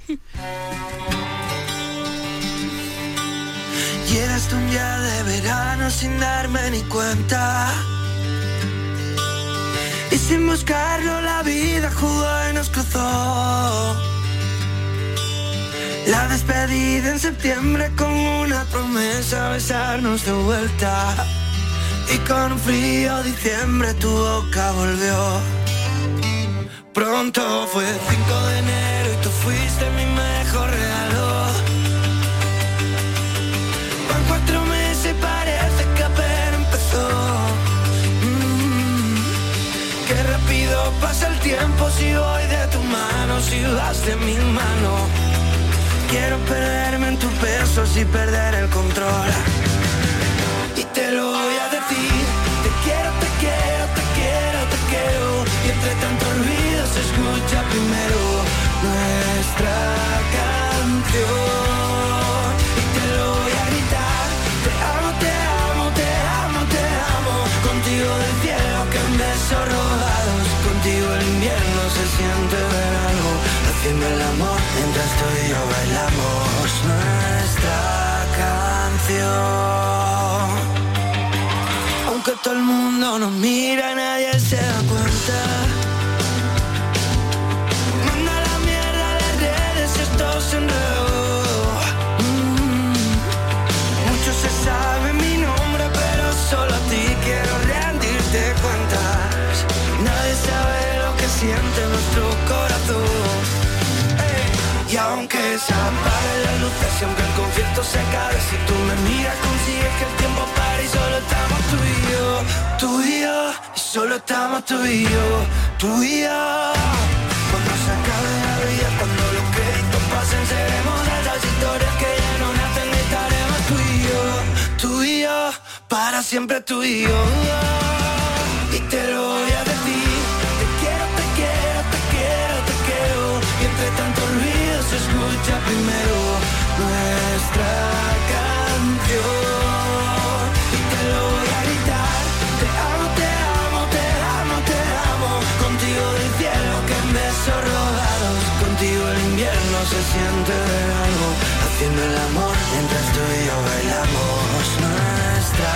Llegaste un día de verano sin darme ni cuenta. Y sin buscarlo la vida jugó y nos cruzó. La despedida en septiembre con una promesa, besarnos de vuelta. Y con un frío diciembre tu boca volvió. Pronto fue 5 de enero y tú fuiste mi mejor regalo. Van 4 meses, parece que apenas empezó. Qué rápido pasa el tiempo si voy de tu mano, si vas de mi mano. Quiero perderme en tus besos y perder el control. Y te lo voy a decir, te quiero, te quiero, te quiero, te quiero. Y entre tanto ruido se escucha primero nuestra canción. Y te lo voy a gritar, te amo, te amo, te amo, te amo. Contigo del cielo que en besos robados, contigo el invierno se siente verano. Haciendo el amor mientras tú y yo bailamos nuestra canción. Aunque todo el mundo nos mira, nadie se da cuenta. Manda la mierda a las redes, esto se enredó. Mucho se sabe mi nombre, pero solo a ti quiero rendirte cuentas. Nadie sabe lo que siente nuestro corazón. Y aunque se apaguen las luces, y aunque el concierto se acabe, si tú me miras consigues que el tiempo pare y solo estamos tú y yo, tú y yo, y solo estamos tú y yo, tú y yo. Cuando se acabe la vida, cuando los créditos pasen, será para siempre tú y yo. Y te lo voy a decir, te quiero, te quiero, te quiero, te quiero. Y entre tanto ruido se escucha primero nuestra canción. Y te lo voy a gritar, te amo, te amo, te amo, te amo. Contigo del cielo que en besos robados, contigo el invierno se siente verano. Haciendo el amor mientras tú y yo bailamos nuestra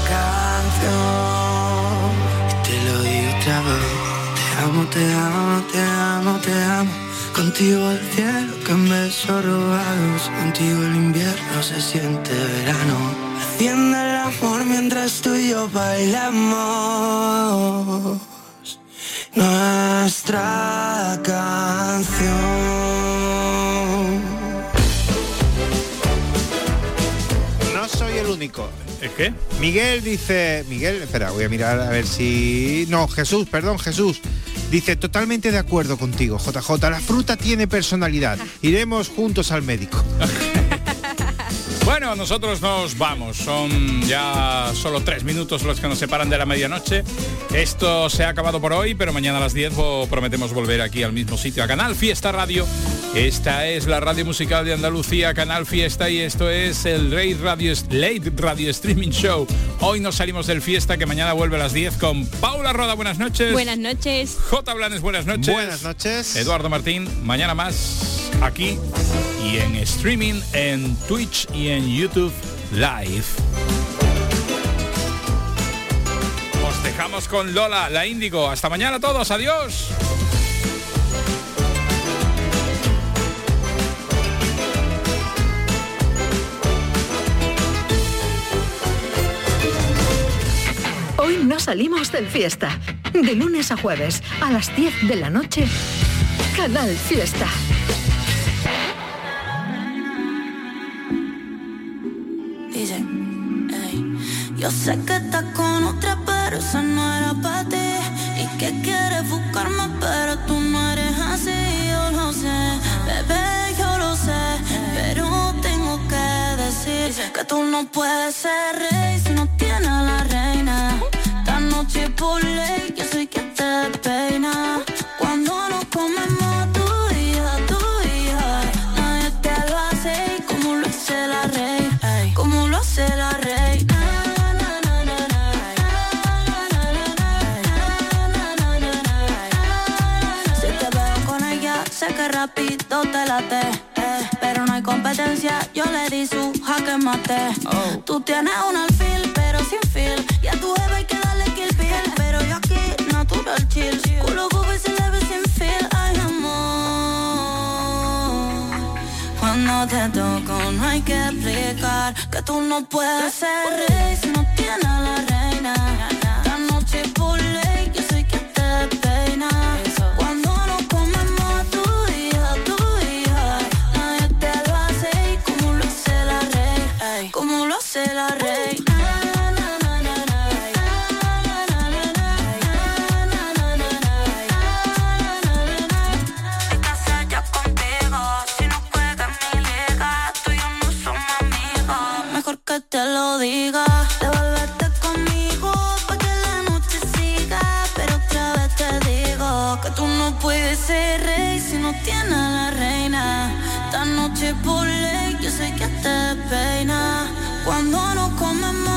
canción. Y te lo digo otra vez, te amo, te amo, te amo, te amo. Contigo el cielo que en besos robados, contigo el invierno se siente verano. Haciendo el amor mientras tú y yo bailamos nuestra canción. No soy el único. ¿Es qué? Miguel dice... Miguel, espera, voy a mirar a ver si... No, Jesús, perdón, Jesús. Dice, totalmente de acuerdo contigo, JJ. La fruta tiene personalidad. Iremos juntos al médico. Bueno, nosotros nos vamos. Son ya solo 3 minutos los que nos separan de la medianoche. Esto se ha acabado por hoy, pero mañana a las 10 prometemos volver aquí al mismo sitio, a Canal Fiesta Radio. Esta es la radio musical de Andalucía, Canal Fiesta, y esto es el Late Radio Streaming Show. Hoy nos salimos del Fiesta, que mañana vuelve a las 10 con Paula Roda. Buenas noches. Buenas noches. J. Blanes, buenas noches. Buenas noches. Eduardo Martín, mañana más aquí y en streaming en Twitch y en YouTube Live. Os dejamos con Lola, la Índigo. Hasta mañana a todos. Adiós. Hoy no salimos del Fiesta. De lunes a jueves a las 10 de la noche, Canal Fiesta. Dice, ey, yo sé que estás con otra, pero esa no era para ti. Y que quieres buscarme, pero tú no eres así. Yo lo sé, bebé, yo lo sé. Pero tengo que decir que tú no puedes ser rey si no tienes a la reina. Esta noche por ley, yo soy quien te peina. Cuando nos comemos tú y yo, nadie te lo hace como lo hace la reina. Como lo hace la reina. Si te veo con ella, sé que rápido te late. Pero no hay competencia, yo le di su jaque mate. Tú tienes un alfil, pero sin feel. Y a tu jeva hay que darle kill pill. Pero yo aquí, natural chill. Culo bobo y se le ve sin feel. Ay, amor, cuando te toco no hay que explicar que tú no puedes ser rey si no tienes a la reina. Esta noche por ley, yo soy quien te peina. Cuando nos comemos tú y yo, nadie te lo hace como lo hace la reina. Como lo hace la reina. Que te lo diga, devuélvete conmigo pa' que la noche siga. Pero otra vez te digo que tú no puedes ser rey si no tienes a la reina. Esta noche por ley, yo sé que te peina. Cuando nos comemos